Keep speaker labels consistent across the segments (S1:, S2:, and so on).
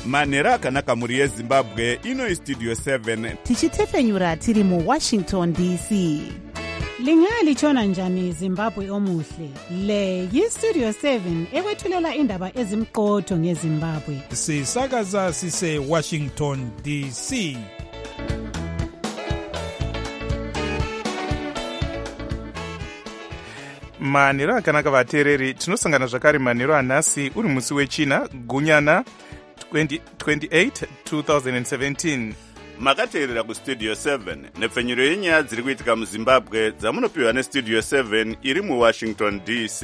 S1: manhero akanaka mhuri yezimbabwe. Ino istudio 7
S2: tichitefenyura tiri muWashington DC.
S3: Lingalitshona njani Zimbabwe omuhle? Le yistudio 7 ekwethulela indaba ezimqotho ngeZimbabwe.
S4: Sisakaza sise Washington DC.
S5: Manhero akanaka vateereri, tinosangana zvakare manhero anhasi uri musi wechina gunyana 28 2017.
S1: makateerera kustudio 7 nepfenyuro yenyaya dziri kuitika muzimbabwe dzamunopiwa nestudio 7 iri muWashington DC.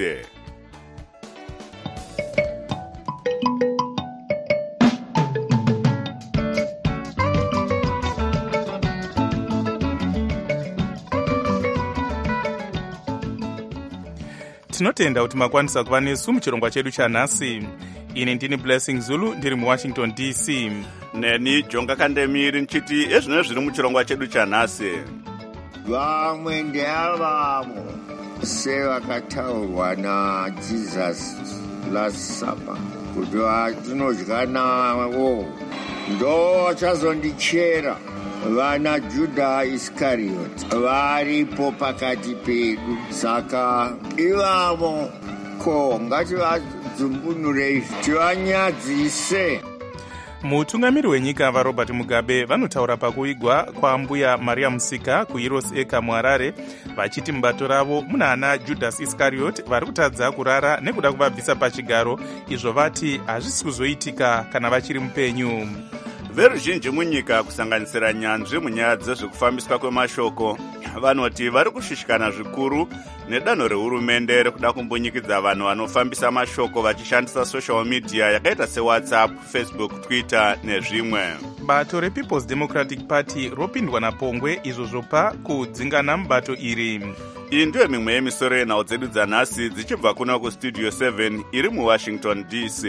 S5: Tinotenda kuti makwanisa kuva nesu muchirongwa chedu chanhasi. Ini ndini Blessing Zulu ndiri muWashington DC.
S1: Neni Jonga Kandemiri nchiti ezvino zviri muchirongwa chedu chanhasi.
S6: Vamwe ndeavavo sevakataurwa naJesus last supper kuti vatinodya navo ndo vachazondichera. Vana Juda Iscariot varipo pakati pedu, saka ivavo ko ngativadzimbunurei tivanyadzise.
S5: Mutungamiri wenyika vaRobert Mugabe vanotaura pakuigwa kwambuya Maria Musika kuHeroes Acre muHarare, vachiti mubato ravo muna ana Judas Iscariot vari kutadza kurara nekuda kuvabvisa pachigaro, izvo vati hazvisi kuzoitika kana vachiri mupenyu.
S1: Veruzhinji munyika kusanganisira nyanzvi munyaya dzezvekufambiswa kwemashoko vanoti vari kushushikana zvikuru nedanho rehurumende rekuda kumbunyikidza vanhu vanofambisa mashoko vachishandisa social media yakaita seWhatsApp, Facebook, Twitter nezvimwe.
S5: Bato rePeople's Democratic Party ropindwa napongwe izvo zvopa kudzingana mubato iri.
S1: Iyi ndiyo mimwe yemisoro yenhau dzedu dzanhasi dzichibva kuna kustudio 7 iri muWashington DC.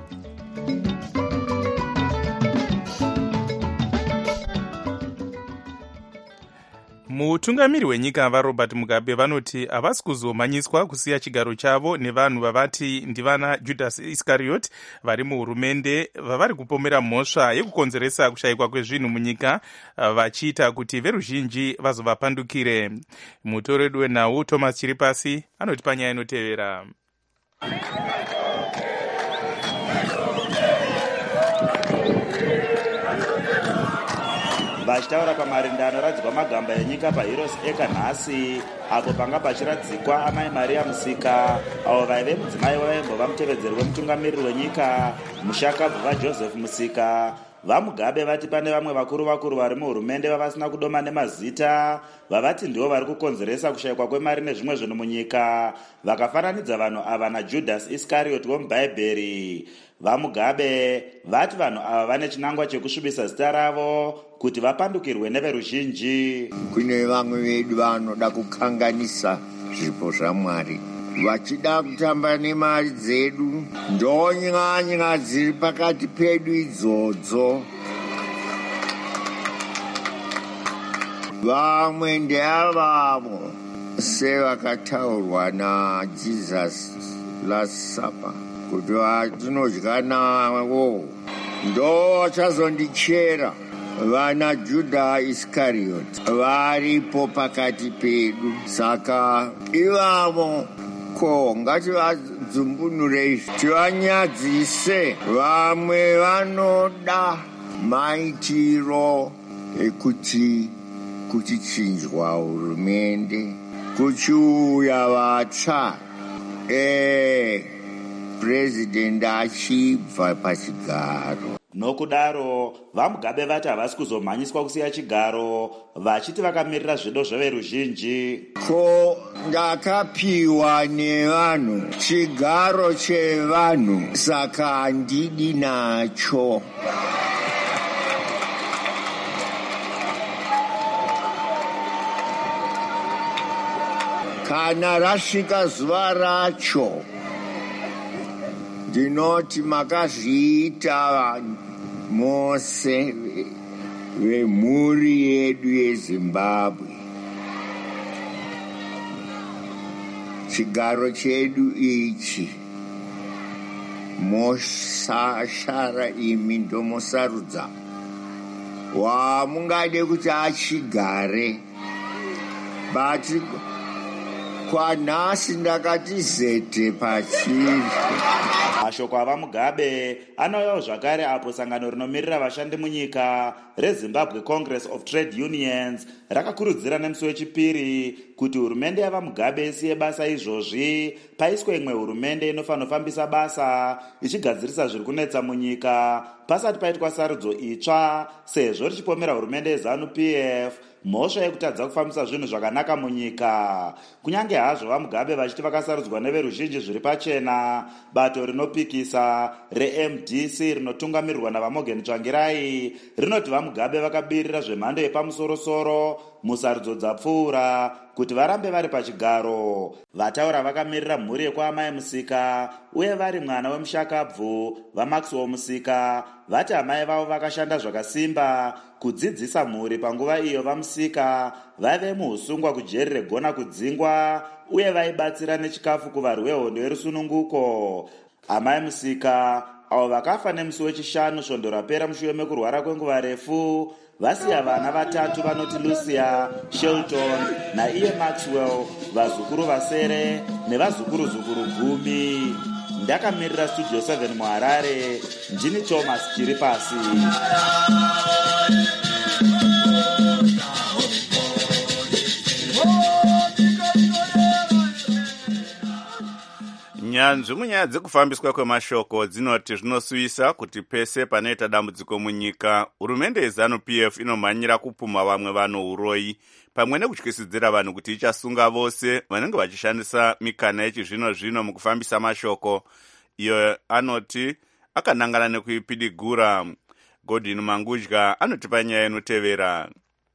S5: Mutungamiri wenyika vaRobert Mugabe vanoti havasi kuzomanyiswa kusiya chigaro chavo nevanhu vavati ndivana Judas Iscariot vari muhurumende vavari kupomera mhosva yekukonzeresa kushayikwa kwezvinhu munyika, vachiita kuti veruzhinji vazovapandukire. Mutoredu wenhau Thomas Chiripasi anoti panyaya inotevera.
S7: Vachitaura pamarinde anoradzikwa magamba enyika paHeroes Acre nhasi, apo panga pachiradzikwa amai Maria Musika avo vaive mudzimai wavaimbova mutevedzeri wemutungamiriri wenyika mushakabvu vaJoseph Musika. VaMugabe vati pane vamwe vakuru vari muhurumende vavasina kudoma nemazita vavati ndivo vari kukonzeresa kushayikwa kwemari nezvimwe zvinhu munyika, vakafananidza vanhu ava naJudas Iscariot womubhaibheri. VaMugabe vati vanhu ava vane chinangwa chekusvibisa zita ravo kuti vapandukirwe neveruzhinji.
S6: Kune vamwe vedu vanoda kukanganisa zvipo zvaMwari, vachida kutamba nemari dzedu, ndonyanya dziri pakati pedu idzodzo. Vamwe ndeavavo sevakataurwa naJesus last supper kuti vatinodya navo ndo vachazondichera. Vana Juda Iscariot varipo pakati pedu, saka ivavo ko ngativadzimbunurei tivanyadzise. Vamwe vanoda maitiro ekuti kuchichinjwa hurumende, kuchiuya vatsva president achibva pachigaro.
S7: Nokudaro vaMugabe vati havasi kuzomhanyiswa kusiya chigaro, vachiti vakamirira zvedo zveveruzhinji.
S6: Ko ndakapiwa nevanhu chigaro chevanhu, saka handidi nacho. Kana rasvika zuva racho, ndinoti makazviita mose vemhuri yedu yeZimbabwe. Chigaro chedu ichi mosashara imi ndomosarudza wamungade kuti achigare, bati kwanhasi ndakati zete pachiri.
S7: Mashoko ava Mugabe anouyawo zvakare apo sangano rinomirira vashandi munyika reZimbabwe Congress of Trade Unions rakakurudzira nemusi wechipiri kuti hurumende yava Mugabe isiye basa izvozvi paiswe imwe hurumende inofanofambisa basa ichigadzirisa zviri kunetsa munyika pasati paitwa sarudzo itsva, sezvo richipomera hurumende yeZANU-PF mhosva yekutadza kufambisa zvinhu zvakanaka munyika. Kunyange hazvo vaMugabe vachiti vakasarudzwa neveruzhinji zviri pachena, bato rinopikisa reMDC rinotungamirirwa navaMorgan Tsvangirai rinoti vaMugabe vakabirira zvemhando yepamusoro-soro musarudzo dzapfuura kuti varambe vari pachigaro. Vataura vakamirira mhuri yekwaamai Musika uye vari mwana wemushakabvu vaMaxwell Musika vati amai vavo vakashanda zvakasimba kudzidzisa mhuri panguva iyo vaMusika vaive muusungwa kujeri regona kudzingwa uye vaibatsira nechikafu kuvarwi vehondo yerusununguko. Amai Musika avo vakafa nemusi wechishanu svondo rapera mushure mekurwara kwenguva refu vasiya vana vatatu vanoti Lucia, Shelton naiye Maxwell, vazukuru vasere nevazukuru-zukuru 10. Ndakamirira Studio 7 muHarare, ndini Thomas Chiripasi.
S1: Nyanzvi munyaya dzekufambiswa kwemashoko dzinoti zvinosuvisa kuti pese panoita dambudziko munyika, hurumende yeZANU-PF inomhanyira kupuma vamwe vanouroyi pamwe nekutyisidzira vanhu kuti ichasunga vose vanenge vachishandisa mikana yechizvino-zvino mukufambisa mashoko. Iyo anoti akanangana nekuipidigura. Godwin Mangudya anotipa nyaya inotevera.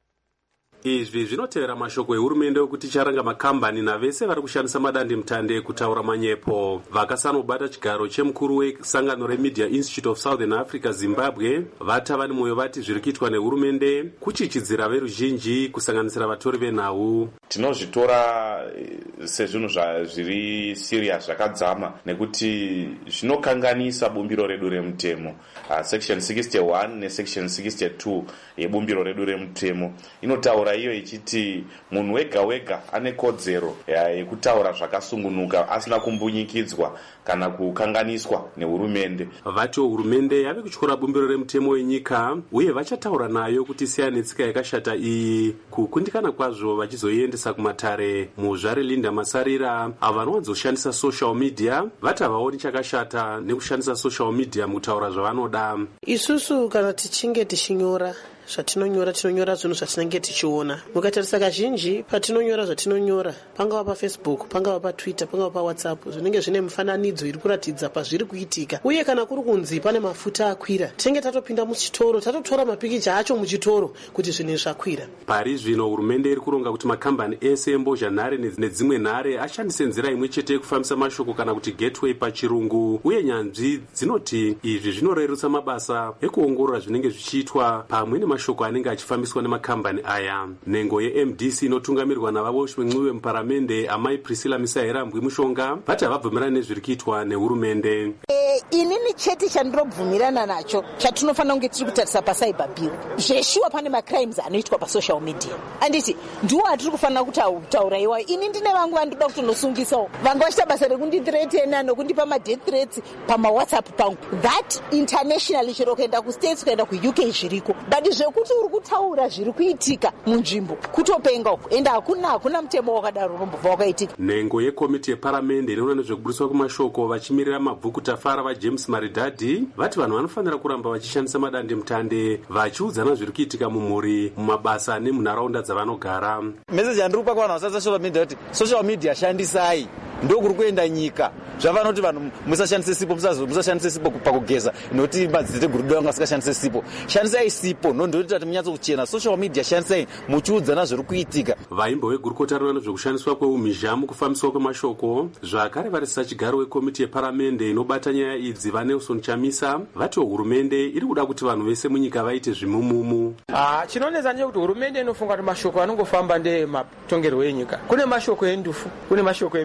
S8: Izvi zvinotevera mashoko ehurumende okuti icharanga makambani navese vari kushandisa madandemutande kutaura manyepo. Vakasanobata chigaro chemukuru wesangano reMedia Institute of Southern Africa Zimbabwe vati vane mwoyo vati zviri kuitwa nehurumende kuchichidzira veruzhinji kusanganisira vatori venhau.
S9: Tinozvitora sezvinhu zviri serious zvakadzama nekuti zvinokanganisa bumbiro redu remutemo. Section 61 nesection 62 yebumbiro redu remutemo inotaura iyo ichiti munhu wega wega ane kodzero yekutaura zvakasungunuka asina kumbunyikidzwa kana kukanganiswa nehurumende.
S8: Vatiwo hurumende yave kutyora bumbiro remutemo wenyika uye vachataura nayo kuti siya netsika yakashata iyi kukundikana kwazvo vachizoiendesa kumatare. Muzvare Linda Masarira avo vanowanzoshandisa social media vati havaoni chakashata nekushandisa social media mukutaura zvavanoda.
S10: Isusu kana tichinge tichinyora zvatinonyora tinonyora zvinhu zvatinenge tichiona. Mukatarisa kazhinji patinonyora zvatinonyora, pangava paFacebook, pangava paTwitter, pangava paWhatsApp, zvinenge zvine mifananidzo iri kuratidza pazviri kuitika. Uye kana kuri kunzi pane mafuta akwira, tinenge tatopinda muchitoro tatotora mapikicha acho muchitoro kuti zvinhu zvakwira.
S8: Pari zvino hurumende iri kuronga kuti makambani ese embozhanhare nedzimwe nhare ashandise nzira imwe chete yekufambisa mashoko kana kuti gateway pachirungu. Uye nyanzvi dzinoti izvi zvinorerutsa mabasa ekuongorora zvinenge zvichiitwa pamwe nemashoko anenge achifambiswa nemakambani aya. Nhengo yeMDC inotungamirirwa navaboshwe mwiwe muparamende amai Priscilla Misairambwi Mushonga vati havabvumirani nezviri kuitwa nehurumende.
S11: Inini chete chandinobvumirana nacho chatinofanira kunge tiri kutarisa pacyber bill. Zveshuwa pane macrimes anoitwa pasocial media. Anditi ndiwo atiri kufanira kutaura iwayo. Ini ndine vangu vandoda kutonosungisawo. Vanga vachita basa rekundithreatena nokundipa ma-death threats pama-WhatsApp pangu. That internationally chero kuenda kustates kuenda kuUK zviriko. But zvekuti uri kutaura zviri kuitika munzvimbo kutopenga uku ende hakuna mutemo wakadaro unombobva wakaitika.
S8: Nhengo yekomiti yeparamende inoona nezvekubudiswa kwemashoko vachimirira mabvuku tafara vaJames Maridadi vati vanhu vanofanira kuramba vachishandisa madandemutande vachiudzana zviri kuitika mumhuri, mumabasa nemunharaunda dzavanogara.
S12: Meseji yandiri kupa kuvanhu vashandisa social media kuti social media shandisai, ndokuri kuenda nyika. Zvavanoti vanhu musashandise sipo, musashandise sipo pakugeza noti madziteteguru edu vanga vasikashandise sipo. Shandisai sipo ndoita kuti munyatso kuchena. Social media shandisai muchiudzana zviri kuitika.
S8: Vaimbo vegurukota rinoona zvekushandiswa kweumhizha mukufambiswa kwemashoko zvakare varisisa chigaro wekomiti yeparamende inobata nyaya idzi vaNelson Chamisa vatiwo hurumende iri kuda kuti vanhu vese munyika vaite zvimumumu.
S13: Chinonetsa ndechekuti hurumende inofunga kuti mashoko anongofamba ndematongerwo enyika. Kune mashoko endufu, kune mashoko emichato,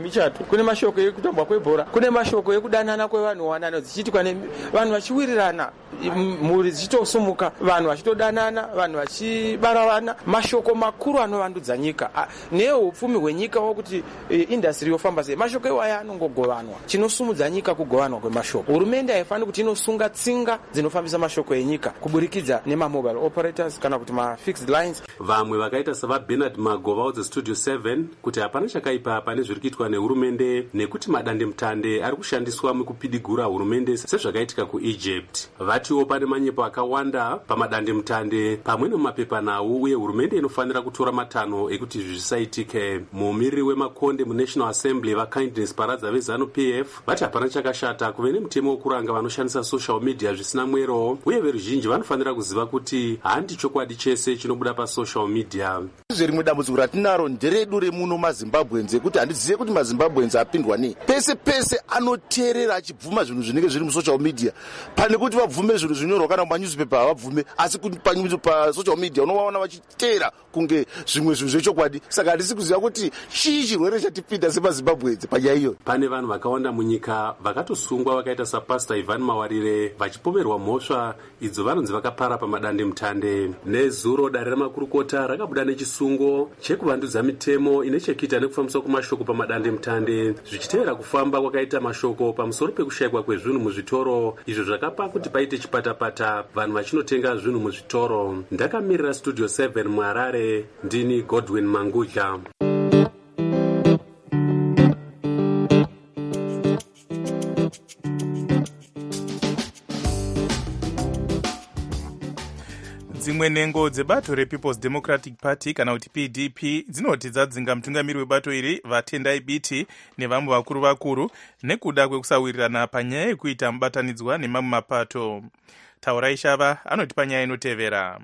S13: kune mashoko ekutambwa kwebhora, kune mashoko ekudanana kwevanhu wanana dzichiitikwa nevanhu vachiwirirana, mhuri dzichitosumuka, vanhu vachitodanana, vanhu vachibara vana, mashoko makuru anovandudza nyika neupfumi hwenyika wokuti indastry yofamba sei. Mashoko iwaya anongogovanwa. Chinosumudza nyika kugovanwa kwemashoko. Hurumende haifaniri kuti inosunga tsinga dzinofambisa mashoko enyika kuburikidza nemamobile operators kana kuti mafixed lines.
S8: Vamwe vakaita savaBernard Magova dzestudio 7 kuti hapana chakaipa pane zviri kuitwa nehurumende nekuti madandemutande ari kushandiswa mukupidigura hurumende sezvakaitika kuEgypt. Vatiwo pane manyepo akawanda pamadandemutande pamwe nemumapepanhau uye hurumende inofanira kutora matanho ekuti zvisaitike. Mumiriri wemakonde muNational Assembly vaKindness Paradza veZANU-PF vati hapana chakashata kuve nemutemo wokuranga vanoshandisa social media zvisina mwero, uye veruzhinji vanofanira kuziva kuti handi chokwadi chese chinobuda pasocial media.
S14: Rimwe dambudziko ratinaro nderedu remuno maZimbabwenzi ekuti handizive kuti maZimbabwenzi apindwa nei. Pese pese anoteerera achibvuma zvinhu zvinenge zviri musocial media pane kuti vabvume zvinhu zvinyorwa kana mumanyuzipepa havabvume, asi pasocial media unovaona vachiteera kunge zvimwe zvinhu zvechokwadi. Saka handisi kuziva kuti chii chirwere chatipinda semaZimbabwenzi panyaya iyo.
S8: Pane vanhu vakawanda munyika vakatosungwa vakaita sapastor Ivan Mawarire vachipomerwa mhosva idzo vanonzi vakapara pamadandemutande. Nezuro dare ramakurukota rakabuda nechisungo chekuvandudza mitemo ine chekuita nekufambiswa kwemashoko pamadandemutande zvichiteera kufamba kwakaita mashoko pamusoro pekushayikwa kwezvinhu muzvitoro, izvo zvakapa kuti paite chipatapata vanhu vachinotenga zvinhu muzvitoro. Ndakamirira studio 7 muHarare, ndini Godwin Mangudla.
S5: Dzimwe nhengo dzebato rePeople's Democratic Party kana kuti PDP dzinoti dzadzinga mutungamiri webato iri vaTendai Biti nevamwe vakuru nekuda kwekusawirirana panyaya yekuita mubatanidzwa nemamwe mapato. Taurai Shava anoti panyaya inotevera.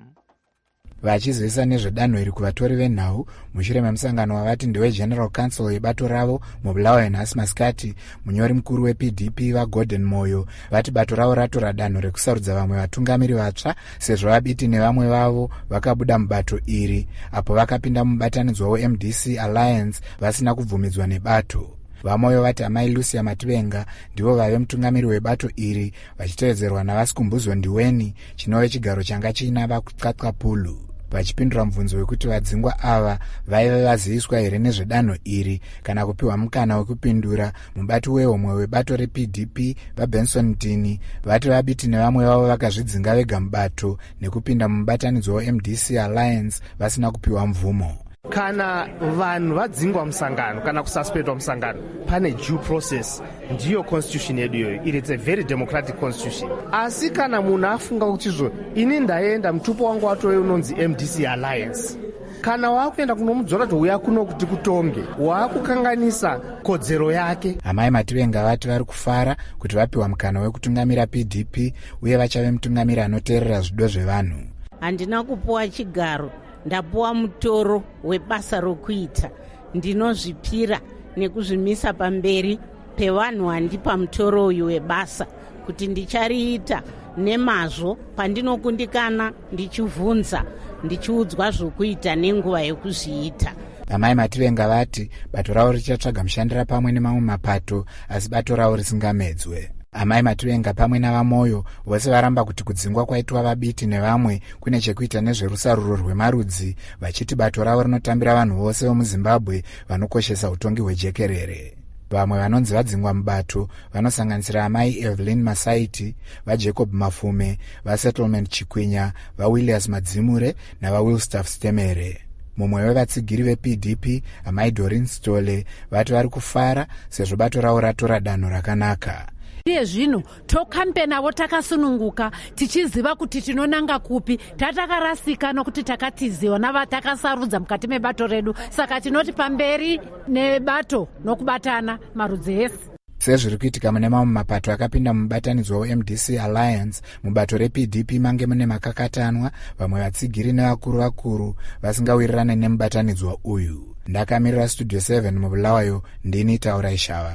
S15: Vachizivisa nezvedanho iri kuvatori venhau mushure memusangano wavati ndeweGeneral Council yebato ravo mubulawayo nhasi masikati, munyori mukuru wePDP vaGordon Moyo vati bato ravo ratora danho rekusarudza vamwe vatungamiri vatsva sezvo vaBiti nevamwe vavo vakabuda mubato iri apo vakapinda mubatanidzwa weMDC Alliance vasina kubvumidzwa nebato. Vamoyo vati amai Lucia Mativenga ndivo vave mutungamiri webato iri vachitevedzerwa navasikumbuzo Ndiweni chinove chigaro changa chiina vakuqaqapulu. Vachipindura mubvunzo wekuti vadzingwa ava vaive vaziviswa here nezvedanho iri kana kupiwa mukana wekupindura, mubati wehomwe webato rePDP vaBenson Dini vati vaBiti nevamwe vavo vakazvidzinga vega mubato nekupinda mubatanidzwa weMDC Alliance vasina kupiwa mvumo.
S16: Kana vanhu vadzingwa musangano kana kususpendwa musangano pane due process, ndiyo constitution yedu iyoyo. It's a very democratic constitution. Asi kana munhu afunga kuti zvo ini ndaenda mutupo wangu watove unonzi MDC Alliance, kana wakuenda kunomudzora kuti uya kuno kuti kutonge wakukanganisa kodzero yake. Amai
S15: Mativenga vati vari kufara kuti vapiwa mukana wekutungamira PDP uye vachave mutungamiri anoteerera zvido zvevanhu.
S2: Handina kupuwa chigaro, ndapuwa mutoro webasa rokuita. Ndinozvipira nekuzvimisa pamberi pevanhu vandipa mutoro uyu webasa kuti ndichariita nemazvo pandinokundikana, ndichivhunza, ndichiudzwa zvokuita nenguva yekuzviita.
S15: Amai Mativenga vati bato ravo richatsvaga mushandira pamwe nemamwe mapato asi bato ravo risingamedzwe. Amai Mativenga pamwe navaMoyo vose varamba kuti kudzingwa kwaitwa vaBiti nevamwe kune chekuita nezverusaruro rwemarudzi, vachiti bato ravo rinotambira vanhu vose vemuZimbabwe vanokoshesa utongi hwejekerere. Vamwe vanonzi vadzingwa mubato vanosanganisira amai Evelyn Masaiti, vaJacob Mafume, vaSettlement Chikwinya, vaWilliams Madzimure navaWilstaff Stemere. Mumwe wevatsigiri vePDP amai Doreen Stole vati vari kufara sezvo bato ravo ratora danho rakanaka.
S17: Iye zvino tokampenavo takasununguka tichiziva kuti tinonanga kupi, tatakarasika nokuti takatiziwa navatakasarudza mukati mebato redu, saka tinoti pamberi nebato nokubatana marudzi ese.
S15: Sezviri kuitika mune mamwe mapato akapinda mubatanidzwa weMDC Alliance, mubato rePDP mange mune makakatanwa, vamwe vatsigiri nevakuru vasingawirirane nemubatanidzwa uyu. Ndakamirira studio 7 mubulawayo, ndini Taurai Shava.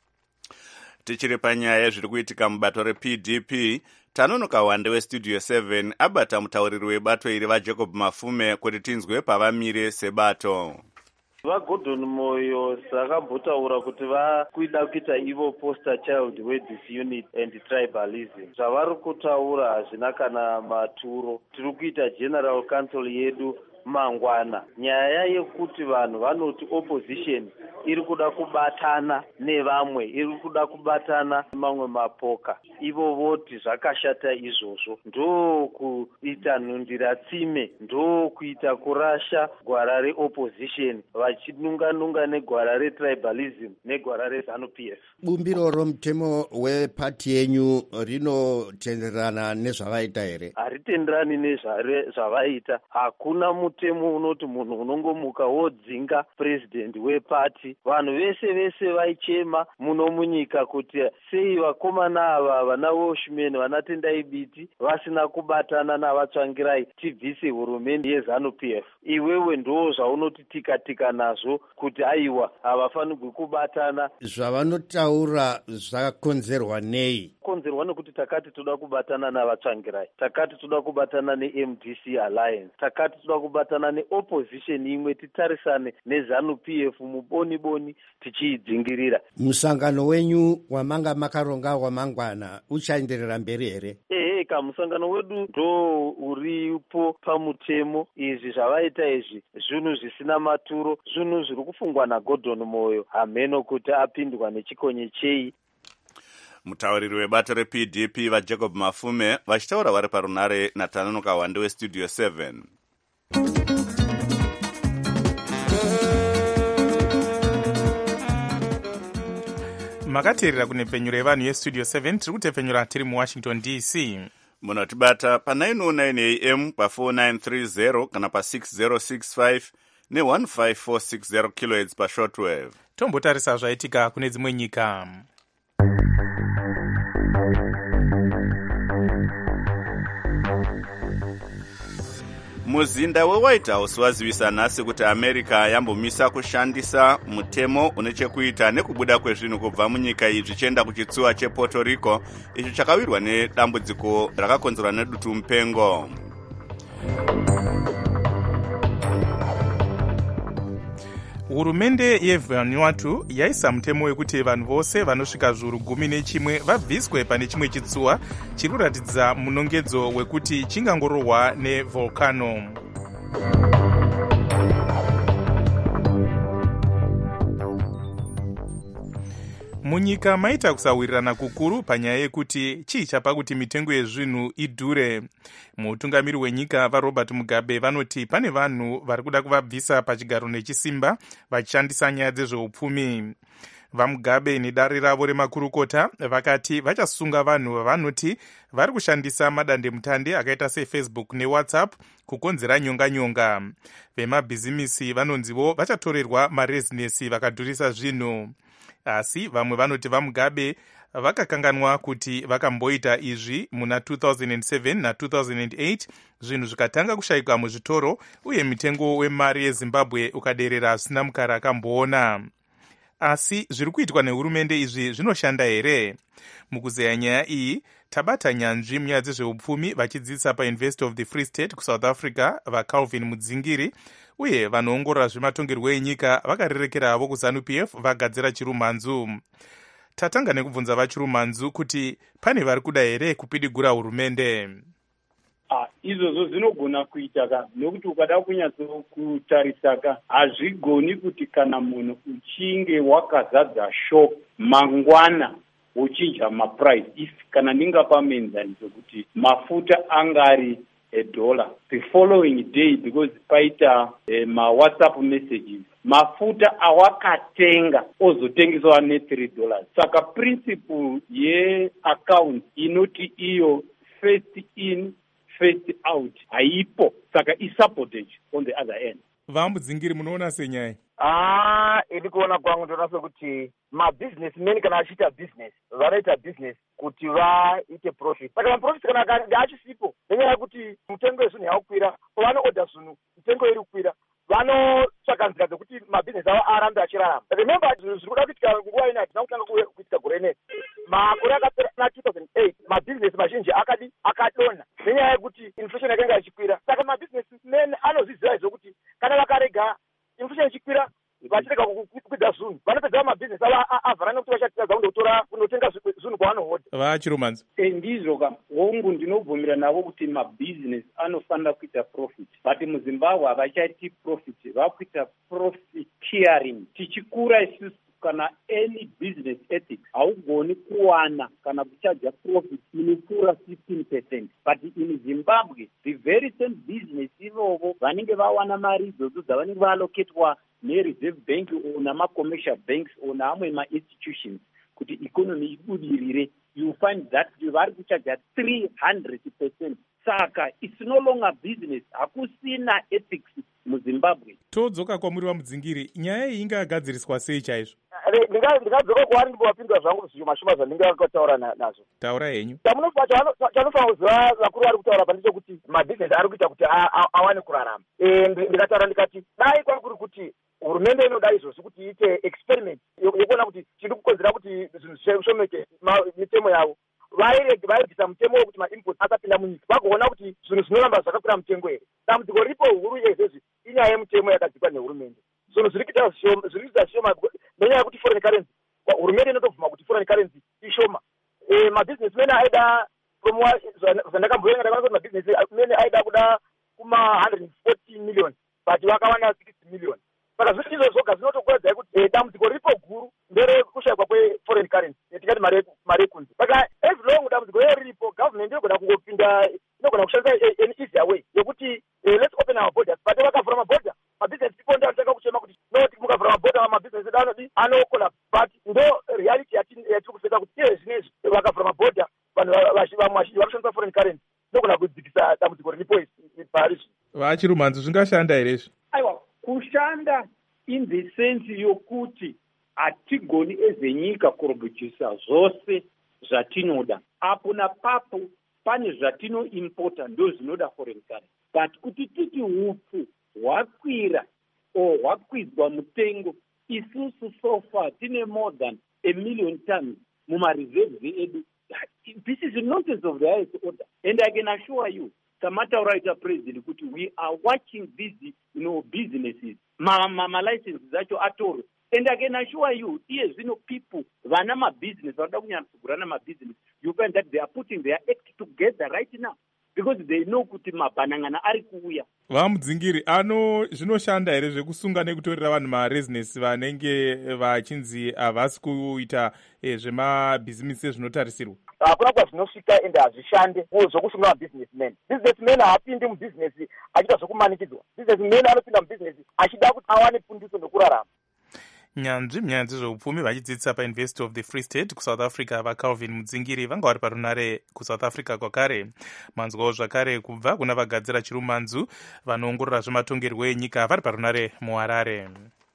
S1: Tichiri panyaya zviri kuitika mubato rePDP, tanonoka wande westudio 7 abata mutauriri webato iri vaJacob Mafume kuti tinzwe pavamire sebato.
S18: vaGordon Moyo sakambotaura kuti vakuida kuita ivo poster child weDisunity and tribalism. Zvavari kutaura hazvina kana maturo. Tiri kuita general council yedu mangwana. Nyaya yekuti vanhu vanoti opposition iri kuda kubatana nevamwe, iri kuda kubatana mamwe mapoka. Ivo voti zvakashata izvozvo. Ndo kuita nhundira tsime, ndo kuita kurasha gwara reopposition, vachinunga-nunga negwara retribalism negwara reZANU-PF.
S19: Bumbiro romutemo wepati yenyu rinotenderana nezvavaita here?
S18: Haritenderani nezvavaita. Hakuna mutemo unoti munhu unongomuka wodzinga president wepati. Vanhu vese vaichema muno munyika kuti sei vakomana ava vana Washman vana Tendai Biti vasina kubatana navatsvangirai tibvise hurumende yeZANU-PF. Iwewe ndo zvaunoti tika nazvo kuti aiwa havafanirwi kubatana.
S19: Zvavanotaura zvakakonzerwa nei?
S18: Konzerwa nekuti takati toda kubatana navatsvangirai, takati toda kubatana neMDC Alliance, takati toda kubatana neopposition imwe titarisane neZANU-PF muboni tichiidzingirira.
S19: Musangano wenyu wamanga makaronga wamangwana uchaenderera mberi here?
S18: Musangano wedu ndo uripo pamutemo. Izvi zvavaita izvi zvinhu zvisina maturo, zvinhu zviri kufungwa naGordon Moyo hameno kuti apindwa nechikonye chei.
S1: Mutauriri webato rePDP vaJacob Mafume vachitaura vari parunare naTanonoka Wande weStudio 7.
S5: Makateerera kune penyu revanhu yeStudio 7. Tiri kutepfenyura tiri muWashington DC.
S1: Munotibata pa909 AM pa4930 kana pa6065 ne15460 kHz pashortwave.
S5: Tombotarisa zvaitika kune dzimwe nyika.
S1: Muzinda weWhite House wazivisa nhasi kuti America yambomisa kushandisa mutemo une chekuita nekubuda kwezvinhu kubva munyika iyi zvichienda kuchitsuwa chePuerto Rico, icho chakawirwa nedambudziko rakakonzerwa nedutu mupengo.
S5: Hurumende yeVanuatu yaisa mutemo wekuti vanhu vose vanosvika zviuru 11 vabviswe pane chimwe chitsuwa chiri kuratidza munongedzo wekuti chingangorohwa nevolcano. Munyika maita kusawirirana kukuru panyaya yekuti chii chapa kuti mitengo yezvinhu idhure. Mutungamiri wenyika vaRobert Mugabe vanoti pane vanhu vari kuda kuvabvisa pachigaro nechisimba vachishandisa nyaya dzezveupfumi. VaMugabe nedare ravo remakurukota vakati vachasunga vanhu vavanoti vari kushandisa madandemutande akaita seFacebook neWhatsApp kukonzera nyonga-nyonga. Vemabhizimisi vanonzivo vachatorerwa marezinesi vakadhurisa zvinhu. Asi vamwe vanoti vaMugabe vakakanganwa kuti vakamboita izvi muna 2007 na2008 zvinhu zvikatanga kushayika muzvitoro uye mitengo wemari yeZimbabwe ukaderera zvisina mukara akamboona. Asi zviri kuitwa nehurumende izvi zvinoshanda here? Mukuzeya nyaya iyi tabata nyanzvi munyaya dzezveupfumi vachidzidzisa paUniversity of the Free State kuSouth Africa vaCalvin Mudzingiri uye vanoongorora zvematongerwo enyika vakarerekeravo kuZANU-PF vagadzira chirumhanzu. Tatanga nekubvunza vachirumanzu kuti pane vari kuda here kupidigura hurumende.
S20: Izvozvo zvinogona kuita nokuti ukada kunyatsokutarisa hazvigoni kuti kana munhu uchinge wakazadza shop mangwana uchinja maprice if kana ndingapa muenzaniso kuti mafuta angari $1 the following day because paita WhatsApp messages mafuta awakatenga ozotengeswa $3. Saka principle yeaccount inoti iyo first in first out haipo, saka isabotage on the other end.
S5: VaMudzingiri munoona senyaya?
S21: Ini kuona kwangu ndoona sekuti mabusinessmen kana achiita business vanoita business kuti vaite profit. Saka maprofit kana achisipo nenyaya yekuti mutengo wezvinhu yakukwira, pavanoodha zvinhu mutengo iri kukwira, vanotsvaka nzira dzekuti mabusiness avo arambe achirarama. Remember zvinhu zviri kuda kuitika nguva ino hatina kutanga kuitika gore rineri. Makore akapera na2008 mabusiness mazhinji akadonha nenyaya yekuti inflation yakanga ichikwira. Saka mabusinessmen anozviziva izvo kuti kana vakarega inflation ichikwira vachirega kukwidza zunhu vanopedza mabhizinesi avo avhara nekuti vachatitadza kundotenga zunhu kwavanohodha
S5: vachiromanzo
S20: ndizvo kam hongu ndinobvumira navo kuti mabhizinesi anofanira kuita profit but muzimbabwe havachaiti profit vakuita profiteering tichikura isusu kana any business ethics haugoni kuwana kana kuchaja profit inopfuura 15%, but in Zimbabwe the very same business ivovo vanenge vawana mari idzodzo dzavanenge vaaloketwa nereserve bank namacommercial banks naamwe ma-institutions kuti economy ibudirire, you find that vari kuchaja 300%. Saka it's no longer business, hakusina ethics muzimbabwe.
S5: Todzoka kwamuri vamudzingiri, nyaya iyi ingagadziriswa sei chaizvo?
S21: Ndingadzoka kwavari ndimbovapindura zvangu zvimashoma zvandingataura nazvo.
S5: Taura henyu.
S21: Chanofanira kuziva vakuru vari kutaura pandechekuti mabhizinesi ari kuita kuti awane kurarama. Ndikataura ndikati dai kwakuri kuti hurumende inoda izvozvi kuti iite experiment yekuona kuti chiri kukonzera kuti zvishomeke mitemo yavo. Vairigisa mutemo wekuti mainput asapinda munyika vagoona kuti zvinhu zvinoramba zvakakwira mutengo here. Dambudziko ripo huru yezvezvi inyaya yemutemo yakadzikwa nehurumende. Zvinhu zviri kuita zvishoma nenyaya yekuti foreign currency hurumende inotobvuma kuti foreign currency ishoma. Mabhizinesi mene aida zvandakamboenga ndakaona kuti mabhizinesi mene aida kuda kuma 140 million but vakawana 60 million. Saka zviri izvo zvoga zvinotokuedzai kuti dambudziko ripo guru nderekushayikwa kweforeign currency yatingati mari yekunze. Saka as long dambudziko iro riripo government inogona kungopinda, inogona kushandisa an easier way yekuti let's open our borders, but vakavhura mabhodha mabhizinesi people ndoanotanga kuchema kuti noti mukavhura mabhodha mabhizinesi anokola, but ndo reality yatiri kufeka kuti iye zvinezvi vakavhura mabhodha vanhu vamwe vazhinji vakushandisa foreign currency ndogona kudzikisa dambudziko riripo parizvi.
S5: Vachirumanzo zvingashanda here izvi?
S20: Aiwa, kushanda in the sense yokuti hatigoni ezenyika kurobuchisa zvose zvatinoda. Apo napapo pane zvatinoimpota ndo zvinoda foreign currency, but kuti titi upfu hwakwira o hwakwidzwa mutengo, isusu so far tine more than 1 million tons mumareserves edu. This is the nonsense of the highest order, and I can assure you Samataura ita president kuti we are watching these businesses licenses acho atoro, and I can assure you yes people vana business vanoda kunyatsokurana business, you find that they are putting their act together right now because they know kuti mabanangana ari kuuya.
S5: Vamudzingiri zvinoshanda here zvekusunga nekutorera vanhu maresinesi vanenge vachinzi havasi kuita zvemabhizimisi zvinotarisirwa?
S21: Hakuna kwazvinosvika ende hazvishande zvokusunga mabusinessmen. Businessmen haapindi mubhizinesi achiita zvokumanikidzwa. Businessmen anopinda mubhizinesi achida kuti awane pundiso nokurarama.
S5: Nyanzvi zveupfumi vachidzidzisa paUniversity of the Free State kuSouth Africa vaCalvin Mudzingiri vanga vari parunare kuSouth Africa kwakare. Manzwawo zvakare kubva kuna vagadzira chirumanzu vanoongorora zvematongerwo enyika vari parunare muHarare.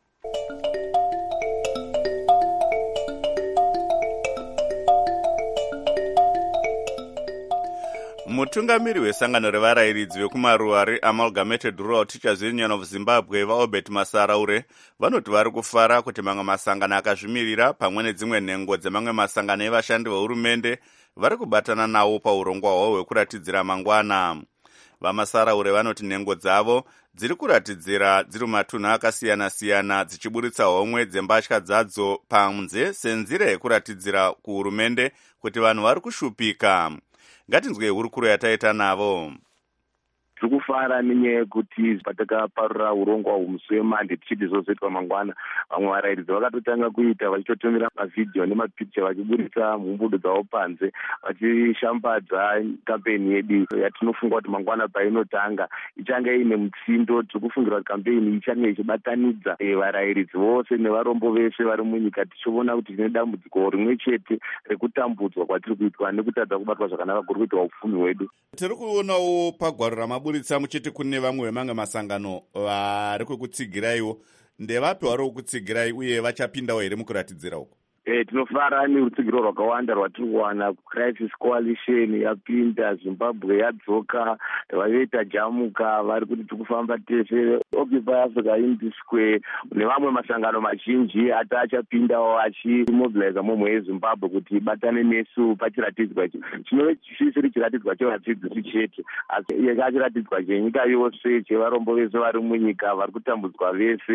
S1: Mutungamiri wesangano revarayiridzi vekumaruwa reAmalgamated Rural Teachers Union of Zimbabwe vaObert Masaraure vanoti vari kufara kuti mamwe masangano akazvimirira pamwe nedzimwe nhengo dzemamwe masangano evashandi vehurumende vari kubatana nawo paurongwa hwavo hwekuratidzira mangwana. VaMasaraure vanoti nhengo dzavo dziri kuratidzira dziri mumatunhu akasiyana-siyana dzichiburitsa homwe dzembatya dzadzo panze senzira yekuratidzira kuhurumende kuti vanhu vari kushupika. Ngatinzwe hurukuro yataita navo.
S3: Tiri kufara nenyaya yekuti patakaparura urongwa humusi weMonday tichiti zvozoitwa mangwana, vamwe varayiridzi vakatotanga kuita vachitotomera mavhidhiyo nemapikicha vachiburitsa mhumbudo dzavo panze vachishambadza kampeni yedu yatinofunga kuti mangwana painotanga ichange ine mutsindo. Tiri kufungira kuti kampeni ichange ichibatanidza varayiridzi vose nevarombo vese vari munyika, tichiona kuti tine dambudziko rimwe chete rekutambudzwa kwatiri kuitwa nekutadza kubatwa zvakanaka kuri kuitwa upfumi hwedu.
S1: Tiri kuonawo pagwaro ramaburitsa muchiti kune vamwe vemamwe masangano vari kukutsigirai, ndevapi vari kukutsigirai uye vachapindawo here mukuratidzira uko?
S3: Tinofara nerutsigiro rwakawanda rwatiri kuwana. Crisis Coalition yapinda, Zimbabwe yadzoka, vaita jamuka, vari kuti tikufamba tese, Occupy Africa in the Square nevamwe masangano mazhinji ati achapindawo achimobiliza mumwe yeZimbabwe kuti ibatane nesu pachiratidzwa ichi. Chinove chisiri chiratidzwa chevadzidzisi chete, asi achiratidzwa chenyika yose, chevarombo vese vari munyika vari kutambudzwa vese.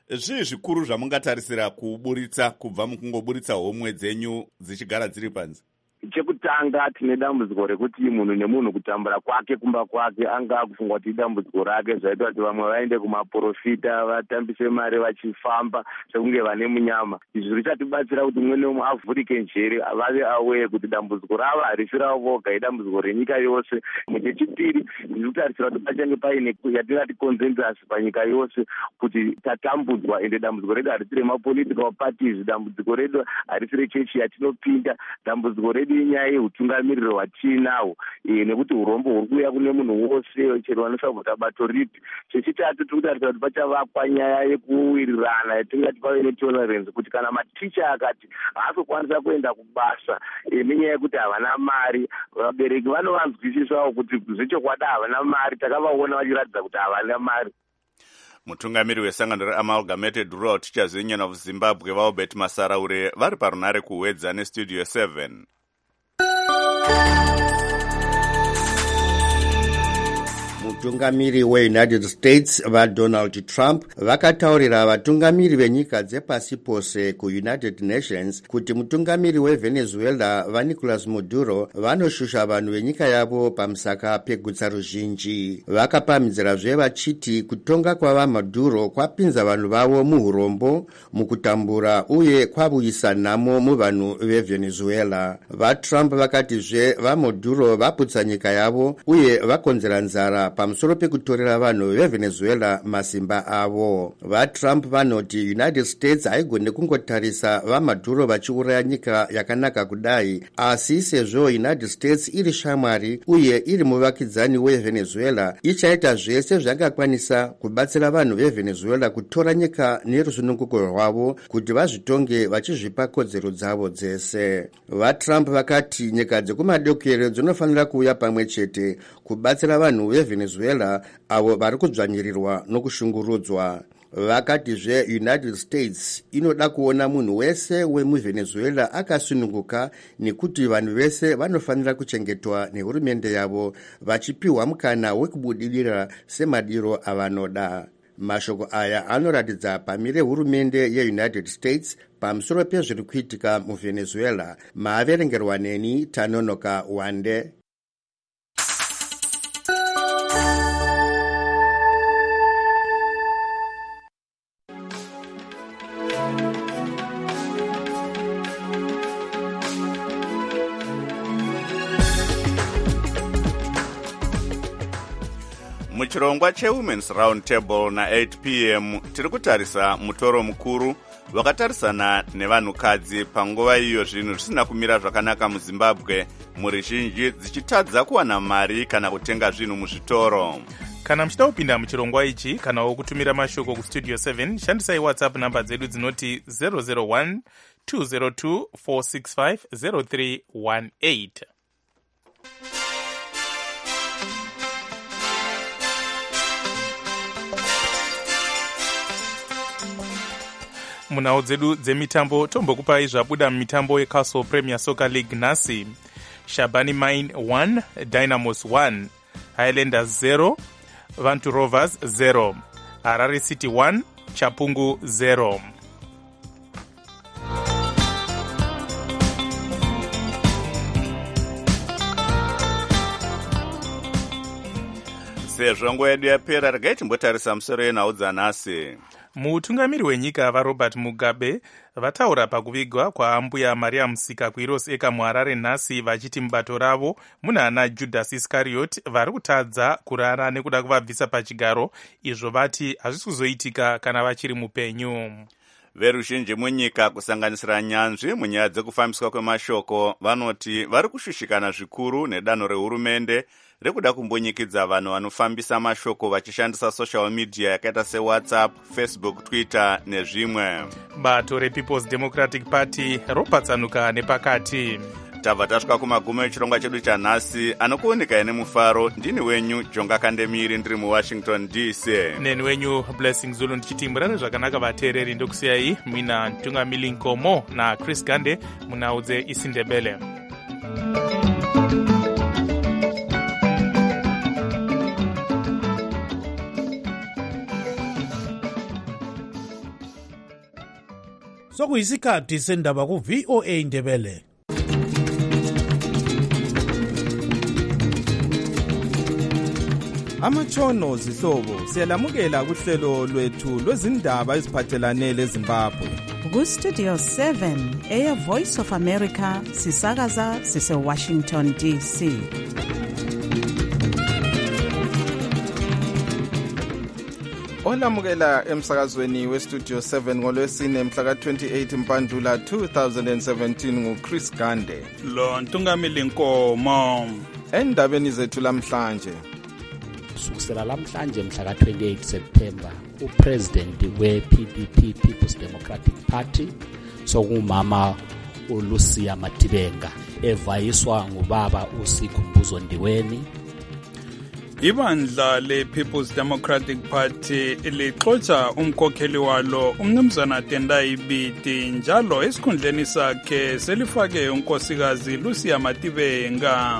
S1: zvii zvikuru zvamungatarisira kuburitsa kubva mukungoburitsa homwe dzenyu dzichigara dziri panze?
S3: Chekutanga tine dambudziko rekuti munhu nemunhu kutambura kwake kumba kwake anga akufunga kuti idambudziko rake zvaita kuti vamwe vaende kumaprofita vatambise mari vachifamba sekunge vane munyama. Izvi richatibatsira kuti umwe neumwe avhurike njere vave aware kuti dambudziko ravo harisi ravo voga, idambudziko renyika yose. Chechipiri ndiri kutarisira kuti pachange paine yatingati consensus panyika yose kuti tatambudzwa, ende dambudziko redu harisi remapolitical parties, dambudziko redu harisi rechechi yatinopinda, dambudziko redu inyaya yeutungamiriro hwatinahwo, nekuti urombo huri kuuya kune munhu wose chero vanosabota bato ripi. Chechitatu tiri kutarisira kuti pachavakwa nyaya yekuwirirana yatingati pave netolerance, kuti kana maticha akati haasokwanisa kuenda kubasa nenyaya yekuti havana mari, vabereki vanovanzwisiswawo kuti zvechokwadi havana mari, takavaona vachiratidza kuti havana mari.
S1: Mutungamiri wesangano reAmalgamated Rural Teachers Union of Zimbabwe vaobert Masaraure vari parunare kuhwedza nestudio 7.
S19: Mutungamiri weUnited States vaDonald Trump vakataurira vatungamiri venyika dzepasi pose kuUnited Nations kuti mutungamiri weVenezuela vaNicolas Maduro vanoshusha vanhu venyika yavo pamusaka pegutsa ruzhinji. Vakapamhidzirazve vachiti kutonga kwavaMaduro kwapinza vanhu vavo muhurombo, mukutambura uye kwavuyisa nhamo muvanhu veVenezuela. VaTrump vakatizve vaMaduro vaputsa nyika yavo uye vakonzera nzara pamusoro pekutorera vanhu veVenezuela masimba avo. VaTrump vanoti United States haigone kungotarisa vaMaduro vachiuraya nyika yakanaka kudai, asi sezvo United States iri shamwari uye iri muvakidzani weVenezuela, ichaita zvese zvangakwanisa kubatsira vanhu veVenezuela kutora nyika nerusununguko rwavo kuti vazvitonge vachizvipa kodzero dzavo dzese. VaTrump vakati nyika dzekumadokero dzinofanira kuuya pamwe chete kubatsira vanhu veVenezuela avo vari kudzvanyirirwa nokushungurudzwa. Vakatizve United States inoda kuona munhu wese wemuVenezuela akasununguka, nekuti vanhu vese vanofanira kuchengetwa nehurumende yavo vachipiwa mukana wekubudirira semadiro avanoda. Mashoko aya anoratidza pamire hurumende yeUnited States pamusoro pezviri kuitika muVenezuela. Maaverengerwa neni Tanonoka Wande.
S1: Muchirongwa cheWomen's Round Table na 8 p.m. tiri kutarisa mutoro mukuru wakatarisana nevanhukadzi panguva iyo zvinhu zvisina kumira zvakanaka muZimbabwe, mhuri zhinji dzichitadza kuwana mari kana kutenga zvinhu muzvitoro.
S5: Kana muchida kupinda muchirongwa ichi kanawo kutumira mashoko kustudio 7, shandisai WhatsApp namba dzedu dzinoti 001 202 465 0318. Munhau dzedu dzemitambo tombokupai zvabuda mumitambo yeCastle Premier Soccer League nhasi. Shabani Mine 1, Dynamos 1, Highlanders 0, Vantu Rovers 0, Harare City 1, Chapungu 0.
S1: Sezvo nguva yedu yapera, regai timbotarisa musoro yenhau dzanhasi.
S5: Mutungamiri wenyika vaRobert Mugabe vataura pakuvigwa kwaambuya Maria Musika kuHeroes Acre muHarare nhasi, vachiti mubato ravo muna ana Judas Iscariot vari kutadza kurara nekuda kuvabvisa pachigaro, izvo vati hazvisi kuzoitika kana vachiri mupenyu.
S1: Veruzhinji munyika kusanganisira nyanzvi munyaya dzekufambiswa kwemashoko vanoti vari kushushikana zvikuru nedanho rehurumende rekuda kumbonyikidza vanhu vanofambisa mashoko vachishandisa social media yakaita seWhatsApp, Facebook, Twitter nezvimwe.
S5: Bato rePeople's Democratic Party ropatsanuka nepakati.
S1: Tabva tasvika kumagumo echirongwa chedu chanhasi. Anokuoneka nemufaro ndini wenyu Jonga Kandemiri ndiri muWashington DC.
S5: Neni wenyu Blessing Zulu ndichiti murare zvakanaka vateereri, ndokusiyai mwina Ntungamili Nkomo na Chris Gande munhau dzeIsindebele.
S4: sokuyisikhathi sendaba ku-VOA Indebele.
S22: Amatshono zihlobo siyalamukela kuhlelo lwethu lwezindaba eziphathelane leZimbabwe.
S23: Ku-Studio 7 Air Voice of America sisakaza sise-Washington DC.
S22: Olamukela emsakazweni we-Studio 7 ngolwesine mhla ka-28 Mpandula 2017 nguChris Gande.
S24: Lo Ntungamili Nkomo.
S22: Endabeni zethu lamhlanje.
S25: Kusukela lamhlanje mhla ka-28 September upresident we-PDP People's Democratic Party sokungumama uLucia Matibenga evayiswa ngubaba uSikhumbuzo Ndiweni.
S24: Ibandla le-People's Democratic Party lixotsha umkhokheli walo umnumzana Tendai Biti njalo esikhundleni sakhe selifake unkosikazi Lucia Matibenga.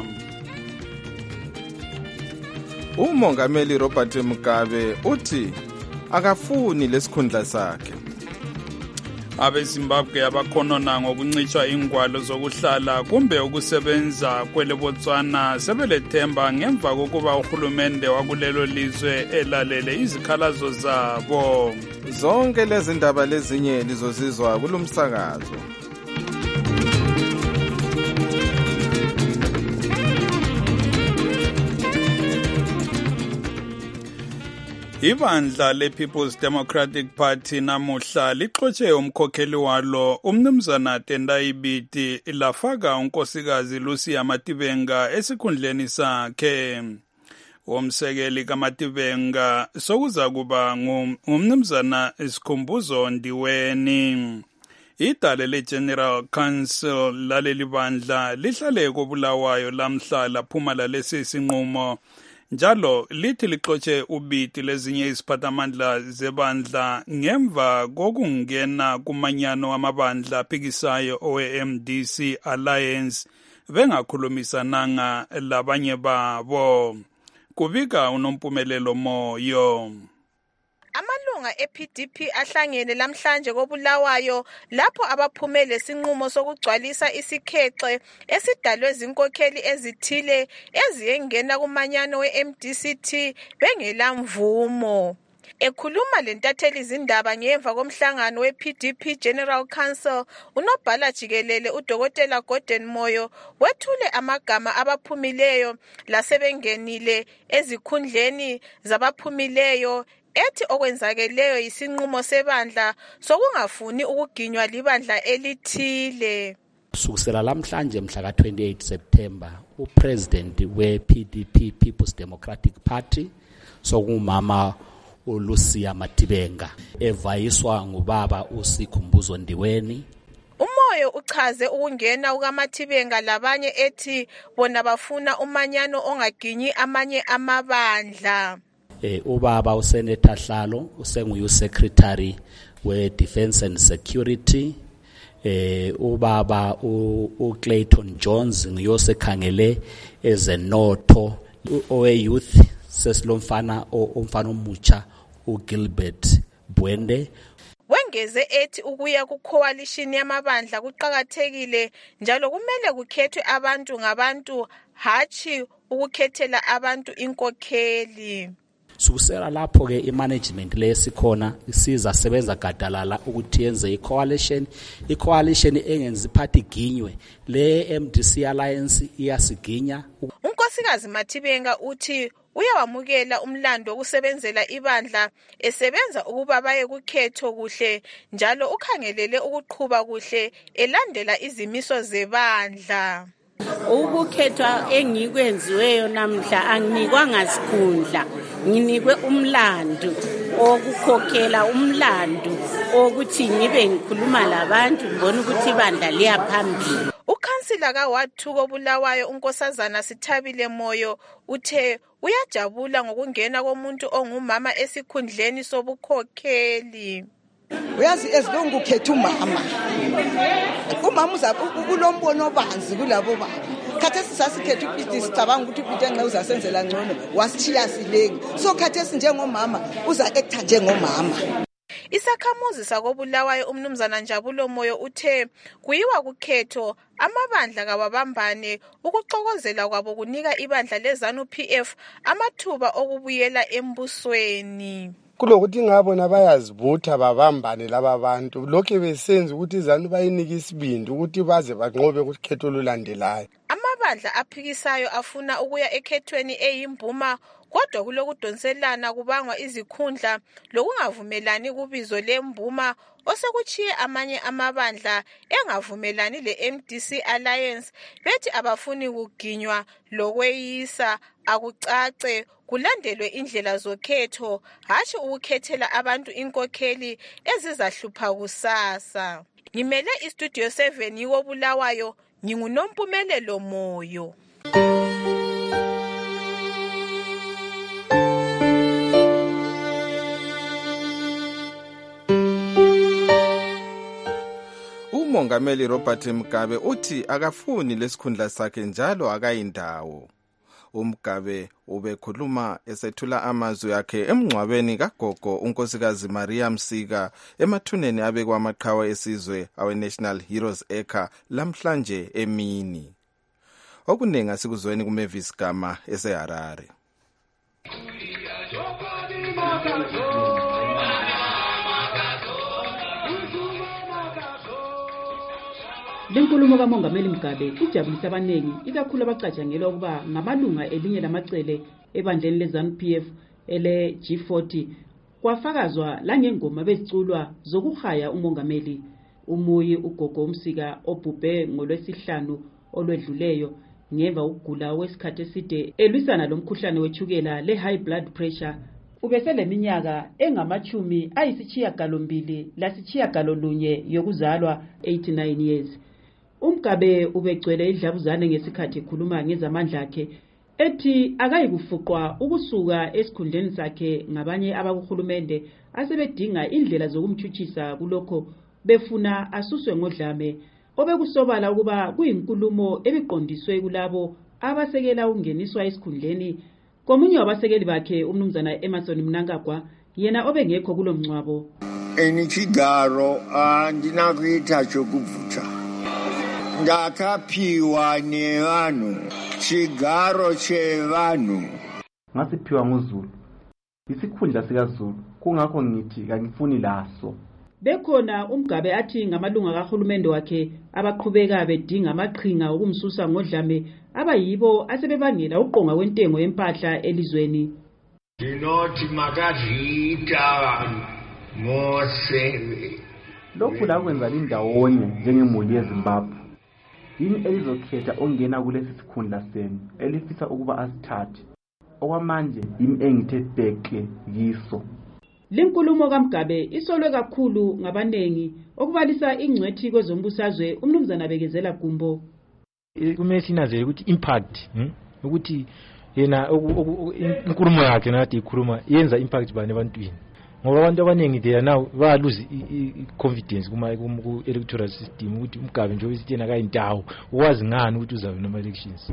S22: Umongameli Robert Mugabe uthi akafuni lesikhundla sakhe.
S24: AbeZimbabwe abakhonona ngokuncitshwa ingwalo zokuhlala kumbe ukusebenza kwele Botswana sebelethemba ngemva kokuba uhulumende wakulelo lizwe elalele izikhalazo zabo.
S22: Zonke lezi ndaba lezinye lizozizwa kulomsakazo.
S24: Ibandla le-People's Democratic Party namuhla lixotshe umkhokheli walo umnumzana Tendai Biti lafaka unkosikazi Lucia Matibenga esikhundleni sakhe. Umsekeli kaMatibenga sokuza kuba ngumnumzana Sikhumbuzo Ndiweni. Idale le-General Council laleli bandla lihlale koBulawayo lamhla laphuma lalesi sinqumo. Njalo lithi lixotshe ubiti lezinye iziphathamandla zebandla ngemva kokungena kumanyano wamabandla aphikisayo owe-MDC Alliance bengakhulumisananga labanye babo. Kubika uNompumelelo Moyo.
S26: Amalunga ePDP ahlangene lamhlanje koBulawayo lapho abaphume lesinqumo sokugcwalisa isikhexe esidalwe zinkokheli ezithile eziyengena kumanyano weMDCT bengela mvumo. Ekhuluma lentatheli izindaba ngemva komhlangano wePDP General Council, unobhala jikelele uDokotela Gordon Moyo wethule amagama abaphumileyo lasebengenile ezikhundleni zabaphumileyo ethi okwenzakeleyo isinqumo sebandla sokungafuni ukuginywa libandla elithile.
S25: Kusukela lamhlanje mhla ka-28 September upresident we-PDP People's Democratic Party sokungumama uLucia Matibenga evayiswa ngubaba uSikhumbuzo Ndiweni.
S26: Umoyo uchaze ukungena kukaMatibenga labanye ethi bona bafuna umanyano ongaginyi amanye amabandla.
S25: Ubaba uSenator Hlalo usenguye secretary we-Defense and Security. Ubaba uClayton Jones nguyosekhangele ezenotho. Owe-youth sesilomfana umfana omutsha uGilbert Bwende.
S26: Wengeze ethi ukuya ku-coalition yamabandla kuqakathekile njalo kumele kukhethwe abantu ngabantu hatshi ukukhethela abantu inkokheli.
S25: Sukusela lapho ke imanagement lesikhona isiza sebenza gadalala ukuthi yenze icoalition engenzi party ginywe le MDC Alliance iyasiginya.
S26: Unkosikazi Matibenga uthi uyawamukela umlando wokusebenzela ibandla esebenza ukuba baye kukhetho kuhle njalo ukhangelele ukuqhubha kuhle elandela izimiso zebandla.
S2: Ukukhethwa engikwenziweyo namhla anginikwanga sikhundla, nginikwe umlando okukhokhela umlando okuthi ngibe ngikhuluma labantu ngibona ukuthi ibandla liya phambili.
S26: Ukhansila kaWard 2 koBulawayo unkosazana Sithabile Moyo uthe uyajabula ngokungena komuntu ongumama esikhundleni sobukhokheli.
S27: Uyazi ezilongu ukhetha umama uza kulombono obanzi kulabo baba. Khathesi sasikhetha ukuthi sicabanga ukuthi uPeter nxa uzasenzela ngcono wasithiya silengi. So khathesi njengomama uza actor njengomama.
S26: Isakhamuzi sakobulawayo umnumzana Njabulo Moyo uthe kuyiwa kukhetho amabandla kawabambane ukuxokozela kwabo kunika ibandla leZANU PF amathuba okubuyela embusweni.
S6: Kulokuthi ngabona bayazibutha babambane laba bantu lokho besenza ukuthi iZANU bayinike isibindi ukuthi baze banqobe ukhetho olulandelayo.
S26: Amabandla aphikisayo afuna ukuya ekhethweni eyimbuma kodwa kulokudonselana kubangwa izikhundla lokungavumelani kubizo lembuma osekuchiye amanye amabandla engavumelani le-MDC Alliance bethi abafuni kuginywa lokweyisa akucace kulandelwe indlela zokhetho hatshi ukukhethela abantu inkokheli ezizahlupha kusasa. Ngimele iStudio 7 yikobulawayo nginguNompumelelo Moyo.
S22: uMongameli Robert Mugabe uthi akafuni lesikhundla sakhe njalo akayindawo. uMugabe ubekhuluma esethula amazwi akhe emngcwabeni kagogo unkosikazi Maria Msika emathuneni abekwa amaqhawe esizwe awe-National Heroes Acre lamhlanje emini. Okuningi asikuzweni kuMavis Gama eseHarare.
S7: Lenkulumo kaMongameli Mugabe ijabulisa abanengi ikakhulu abacatshangelwa ukuba ngamalunga elinye lamacele ebandleni leZANU PF ele G40 kwafakazwa langengoma beziculwa zokuhaya uMongameli. Umuyi ugogo Msika obhubhe ngolwesihlanu olwedluleyo ngemva ukugula wesikhathi eside elwisana lomkhuhlane wechukela le high blood pressure ubeseleminyaka engamachumi ayisishiyagalombili lasishiyagololunye yokuzalwa 89 years. uMugabe ubegcwele idlabuzane ngesikhathi ekhuluma ngezamandla akhe ethi akayikufuqwa ukusuka esikhundleni sakhe ngabanye abakuhulumende asebedinga indlela zokumthuthisa kulokho befuna asuswe ngodlame obekusobala ukuba kuyinkulumo ebiqondiswe kulabo abasekela ungeniswa esikhundleni komunye wabasekeli bakhe umnumzana Emerson Mnangagwa yena obengekho kulomncwabo.
S9: Enichigaro andinakuita chokuvutha ndakaphiwa nevanhu chigaro chevanhu
S10: ngasiphiwa nguZulu isikhundla sikaZulu kungakho ngithi kangifuni laso.
S7: Bekhona uMugabe athi ngamalunga kahulumende wakhe abaqhubeka bedinga amaqhinga okumsusa ngodlame abayibo asebebangela uqonga kwentengo yempahla elizweni.
S9: Dinoti makadlita ngoseve
S10: lokhu lakwenza lindawonye njengemuli yeZimbabwe. Yini elizokhetha ongena kulesi sikhundla senu elifisa ukuba asithathe okwamanje yimi engithe bheke yiso.
S7: Lenkulumo kaMugabe isolwe kakhulu ngabanengi okubalisa ingcwethi kwezombusazwe umnumzana Bekezela Gumbo.
S10: Kumele sinazele ukuthi impact ukuthi yena inkulumo yakhe nathi ikhuluma yenza impact bani ebantwini ngoba abantu abanengi they now ba lose confidence ku electoral system ukuthi uMugabe nje uyisithi yena kayindawo ukwazi ngani ukuthi uzabe noma elections.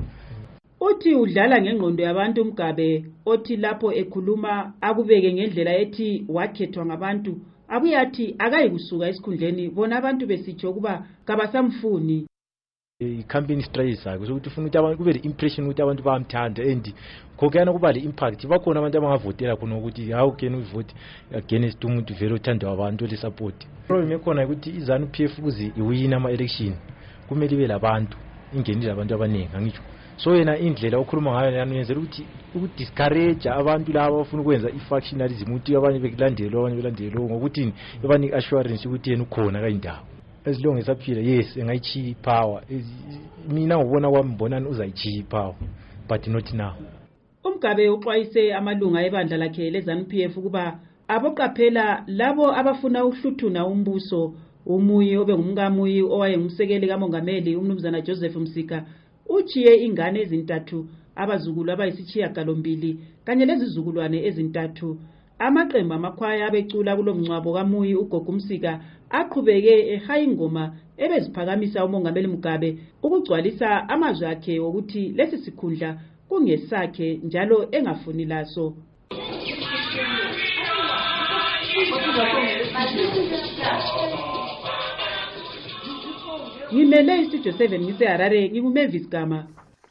S7: Uthi udlala ngengqondo yabantu uMugabe othi lapho ekhuluma akubeke ngendlela ethi wakhethwa ngabantu abuyathi akayikusuka esikhundleni bona abantu besitsho kuba kabasamfuni.
S10: I-campaign strategy sakhe ukuthi ufuna ukuthi abantu kube le-impression ukuthi abantu bayamthanda and khokuyana kuba le-impact bakhona abantu abangavotela khona ukuthi how can we vote against umuntu vele othandwa abantu ole-support. Problem ekhona ukuthi iZANU PF ukuze iwina ama-election kumele ibe labantu ingenile abantu abaningi angitsho. So yena indlela okhuluma ngayo yanenzela ukuthi ukudiscourage abantu laba abafuna ukwenza i-factionalism ukuthi abanye bekulandela ngokuthi bebani assurance ukuthi yena ukhona kayindawo. As long as aphila yes engayichiya power mina ngibona kwami mbonani uzayichiya power but not now.
S7: uMugabe uxwayise amalunga ebandla lakhe leZANU PF ukuba aboqaphela labo abafuna ukuhluthuna umbuso. Umuyi obengumkamuyi owayengumsekeli kaMongameli umnumzana Joseph Msika uchiye ingane ezintathu abazukulu abayisishiyagalombili kanye lezizukulwane ezintathu. Amaqembu amakhwaya abecula kulomncwabo kamuyi ugogo Msika aqhubeke ehaya ingoma ebeziphakamisa uMongameli Mugabe ukugcwalisa amazwi akhe ukuthi lesi sikhundla kungesakhe njalo engafuni laso. ngimele istudio 7 ngiseharare ngikumavis gama.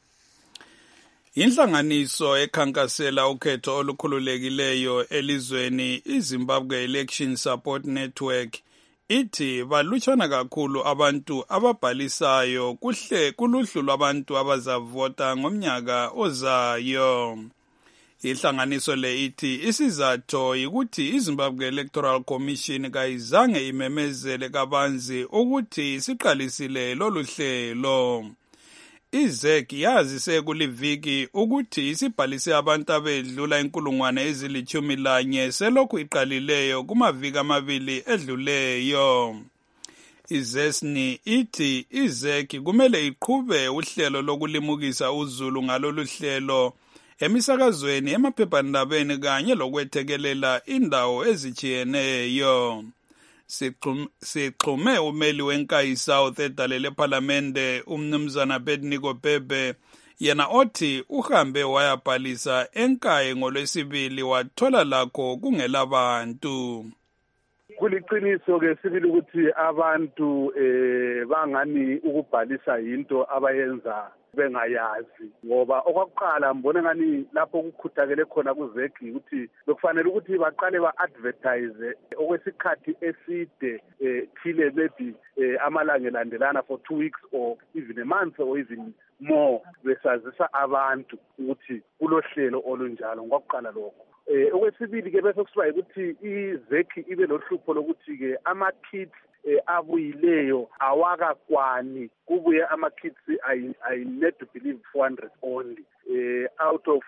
S24: Inhlanganiso ekhankasela ukhetho olukhululekileyo elizweni iZimbabwe Election Support Network ithi balutshwana kakhulu abantu ababhalisayo kuluhlu lwabantu abazavota ngomnyaka ozayo. Ihlanganiso le ithi isizathu yikuthi iZimbabwe Electoral Commission kayizange imemezele kabanzi ukuthi siqalisile lolu hlelo. IZEC yazise kuliviki ukuthi isibhalise abantu abedlula 1,011 selokhu iqalileyo kumaviki amabili edluleyo. IZESNI ithi IZEC kumele iqhube uhlelo lokulimukisa uzulu ngalolu hlelo emisakazweni, emaphephandabeni kanye lokwethekelela indawo ezijiyeneyo. Sixhume umeli weNkayi South edale lephalamende umnumzana Abednego Bebe, yena othi uhambe wayabhalisa eNkayi ngolwesibili wathola lakho kungelabantu.
S8: Kuliqiniso ke sibili ukuthi abantu bangani ukubhalisa into abayenza bengayazi, ngoba okwakuqala mbone ngani lapho kukhuthakele khona kuZEC ukuthi bekufanele ukuthi baqale ba-advertise okwesikhathi eside thile maybe amalanga elandelana for 2 weeks or even a month or even more, besazisa abantu ukuthi kulohlelo olunjalo ngokwakuqala lokho. Okwesibili ke bese kusiba ukuthi iZEC ibe lohlupho lokuthi ke ama-kits abuyileyo awakakwani, kubuye ama-kits I need to believe 400 only out of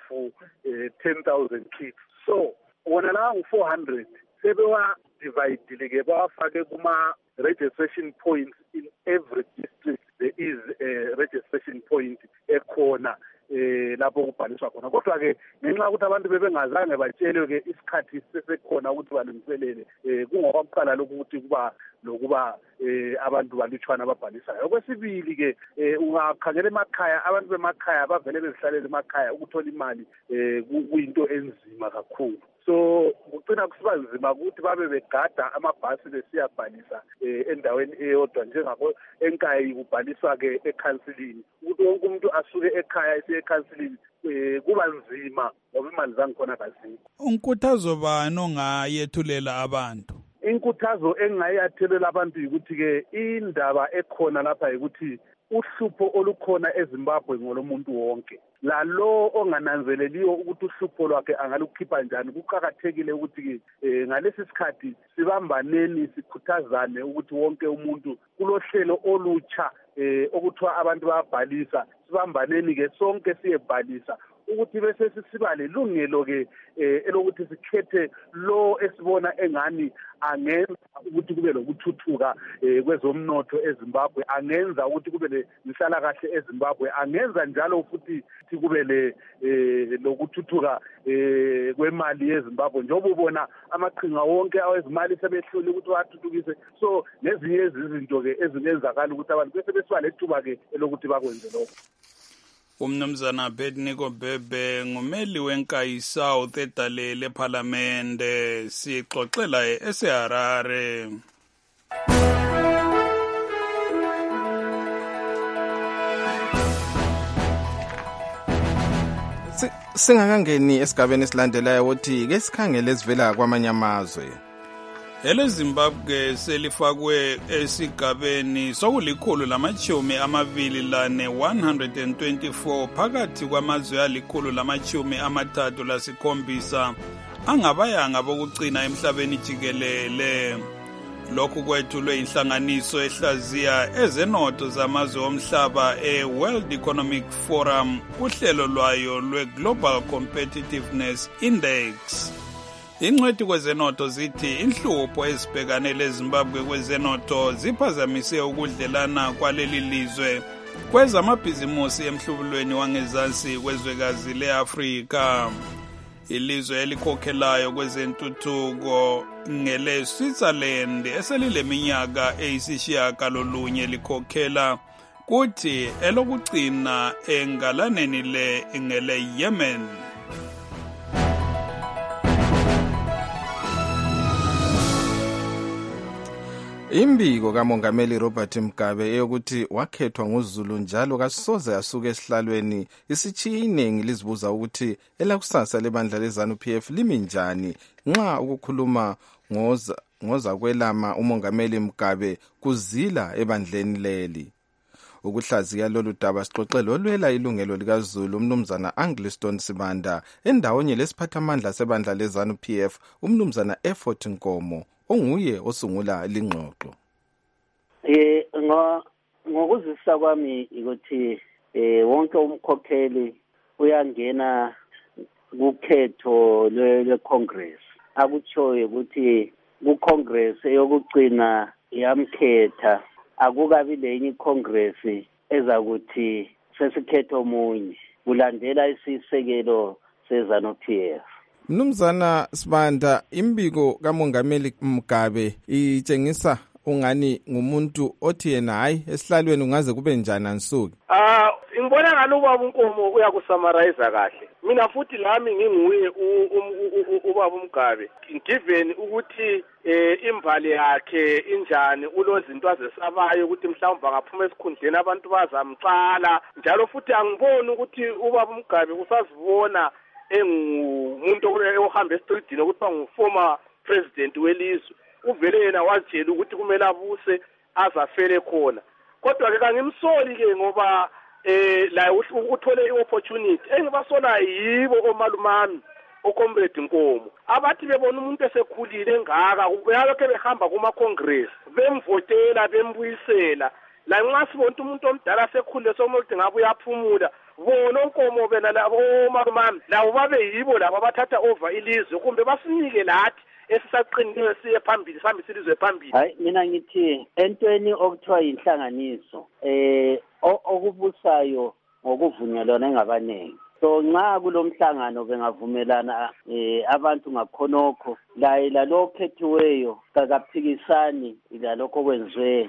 S8: 10,000 kits. So wona la u400 sebewa divide ke bawafake kuma registration points in every district. There is a registration point ekhona lapho kubhaliswa khona. Kodwa ke ngenxa ukuthi abantu bebengazange batshelwe ke isikhathi sesekhona ukuthi balungiselele kungokuqala lokhu ukuthi kuba lokuba abantu balutshwana ababhalisayo. Okwesibili ke ungakhangela emakhaya, abantu bemakhaya bavele bezihlalele emakhaya, ukuthola imali kuyinto enzima kakhulu. So kucina kusiba nzima ukuthi babe begada amabhasi besiyabhalisa endaweni eyodwa njengakho eNkayi kubhaliswa ke ekhansilini, ukuthi wonke umuntu asuke ekhaya esiye ekhansilini kuba nzima ngoba imali zangikhona kazikho.
S24: Unkuthazo bani ongayethulela abantu?
S8: Inkuthazo engayathelela abantu ukuthi ke indaba ekhona lapha ukuthi uhlupho olukhona eZimbabwe ngolomuntu wonke. Lalo ongananzeleliyo ukuthi uhlupho lwakhe angalukhipha njani, kuqhakathekile ukuthi ngalesi sikhathi sibambaneni sikhuthazane ukuthi wonke umuntu kulohlelo olutsha okuthiwa abantu bayabhalisa, sibambaneni ke sonke siyebhalisa ukuthi bese sisiba lelungelo ke elokuthi sikhethe lo esibona engani angenza ukuthi kube lokuthuthuka kwezomnotho eZimbabwe, angenza ukuthi kube lenhlala kahle eZimbabwe, angenza njalo futhi kube lokuthuthuka kwemali yeZimbabwe njengoba ubona amaqhinga wonke awezimali sebehlule ukuthi wathuthukise. So nezinye izinto ke ezingenzakala ukuthi abantu bese besiba lethuba ke elokuthi bakwenze lokho.
S24: Umnumzana Abednego Bebe ngumeli weNkayi South edale lephalamende, sixoxela eseHarare.
S22: Singakangeni esigabeni esilandelayo ukuthi ke sikhangele esivela kwamanye amazwe.
S24: EleZimbabwe selifakwe esigabeni sokulikhulu lamachumi amabili lane 124 phakathi kwamazwe alikhulu lamachumi amathathu lasikhombisa angabayanga bokucina emhlabeni jikelele. Lokhu kwethulwe inhlanganiso ehlaziya ezenotho zamazwe omhlaba eWorld Economic Forum kuhlelo lwayo lweGlobal Competitiveness Index. Ingcwethi kwezenotho zithi inhlupho ezibhekane leZimbabwe kwezenotho ziphazamise ukudlelana kwaleli lizwe kwezamabhizimusi emhlubulweni wangezansi kwezwekazi leAfrika. Ilizwe elikhokhelayo kwezentuthuko ngele-Switzerland eselileminyaka eyisishiyagalolunye likhokhela, kuthi elokugcina engalaneni ngele-Yemen.
S22: Imbiko kamongameli Robert Mugabe eyokuthi wakhethwa nguZulu njalo kasoze asuke esihlalweni isitshiye iningi lizibuza ukuthi elakusasa lebandla leZANU-PF limi njani nxa ukukhuluma ngoza kwelama umongameli Mugabe kuzila ebandleni leli. Ukuhlaziya lolu daba sixoxele olwela ilungelo likaZulu umnumzana Angliston Sibanda endawonye lesiphathamandla sebandla leZANU-PF umnumzana Effort Nkomo onguye osungula lingxoxo.
S11: Ngokuzisa kwami ukuthi wonke umkhokheli uyangena kukhetho le-Congress. Akutshoyo ukuthi ku-Congress eyokugcina yamkhetha akukabi lenye i-Congress ezakuthi sesikhetho omunye kulandela isisekelo seZANU-PF.
S22: Mnumzana Sibanda, imbiko kamongameli Mugabe itshengisa ungani ngumuntu othi yena hayi esihlalweni ungaze kube njani ansuku.
S12: Ngibona ngalo ubaba uNkomo uyakusummarize kahle. Mina futhi lami nginguye ubaba uMgabe. Given ukuthi imbali yakhe injani ulozinto azesabayo ukuthi mhlawumbe angaphuma esikhundleni abantu bazamcala njalo futhi angiboni ukuthi ubaba uMgabe usazibona engumuntu ohamba estreetini ukuthi bangu-former president welizwe. Uvele yena wazitshela ukuthi kumele abuse azafele khona. Kodwa-ke kangimsoli-ke ngoba la uthole i-opportunity. Engibasola yibo omalumami oComrade Nkomo. Abathi bebona umuntu esekhulile engaka uyalokho behamba kuma-Congress bemvotela bembuyisela. La nxa sibona umuntu omdala sekhulile somuntu ngabe uyaphumula bona uNkomo bena labo omalumami labo babe yibo labo abathatha over ilizwe kumbe basinike lathi esisaqinile siye phambili sambe silizwe phambili.
S11: Hayi mina ngithi entweni okuthiwa inhlanganiso okubusayo ngokuvunyelwana engabanengi. So nxa kulomhlangano bengavumelana abantu ngakhonokho la lo khethiweyo kakaphikisani lalokho kwenziwe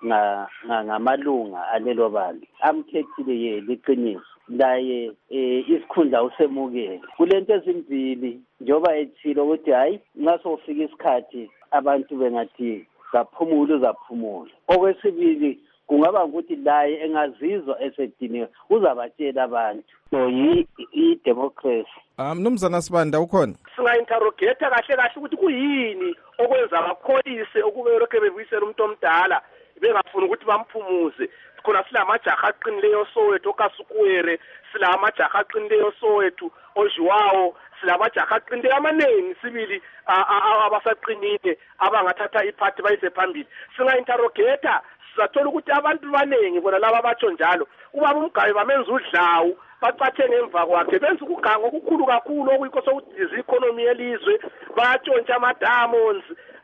S11: ngamalunga alelo bandla amkhethile ye liqiniso laye isikhundla usemukele kulento ezimbili njoba ethilo ukuthi hayi nxa sofika isikhathi abantu bengathi zaphumula uzaphumula. Okwesibili kungaba ukuthi laye engazizwa esediniwe uzabatshela abantu. So i-democracy.
S22: Mnumzana Sibanda ukhona?
S12: Singa-interrogate kahle ukuthi kuyini okwenza bakholise ukube lokho bebuyisela umuntu omdala bengafuni ukuthi bamphumuze. Khona silamajaha aqinileyo Soweto kaSukwere, silamajaha aqinileyo Soweto oJuwawo, silamajaha aqinileyo amaningi sibili abasaqinile abangathatha iphathi bayise phambili. Singa-interrogate sizathola ukuthi abantu baningi bona laba batsho njalo ubaba uMgabe bamenza udlawu bacathe ngemva kwakhe benza ukugango okukhulu kakhulu okuyikho sokudiza i-economy yelizwe batshontsha ama-diamonds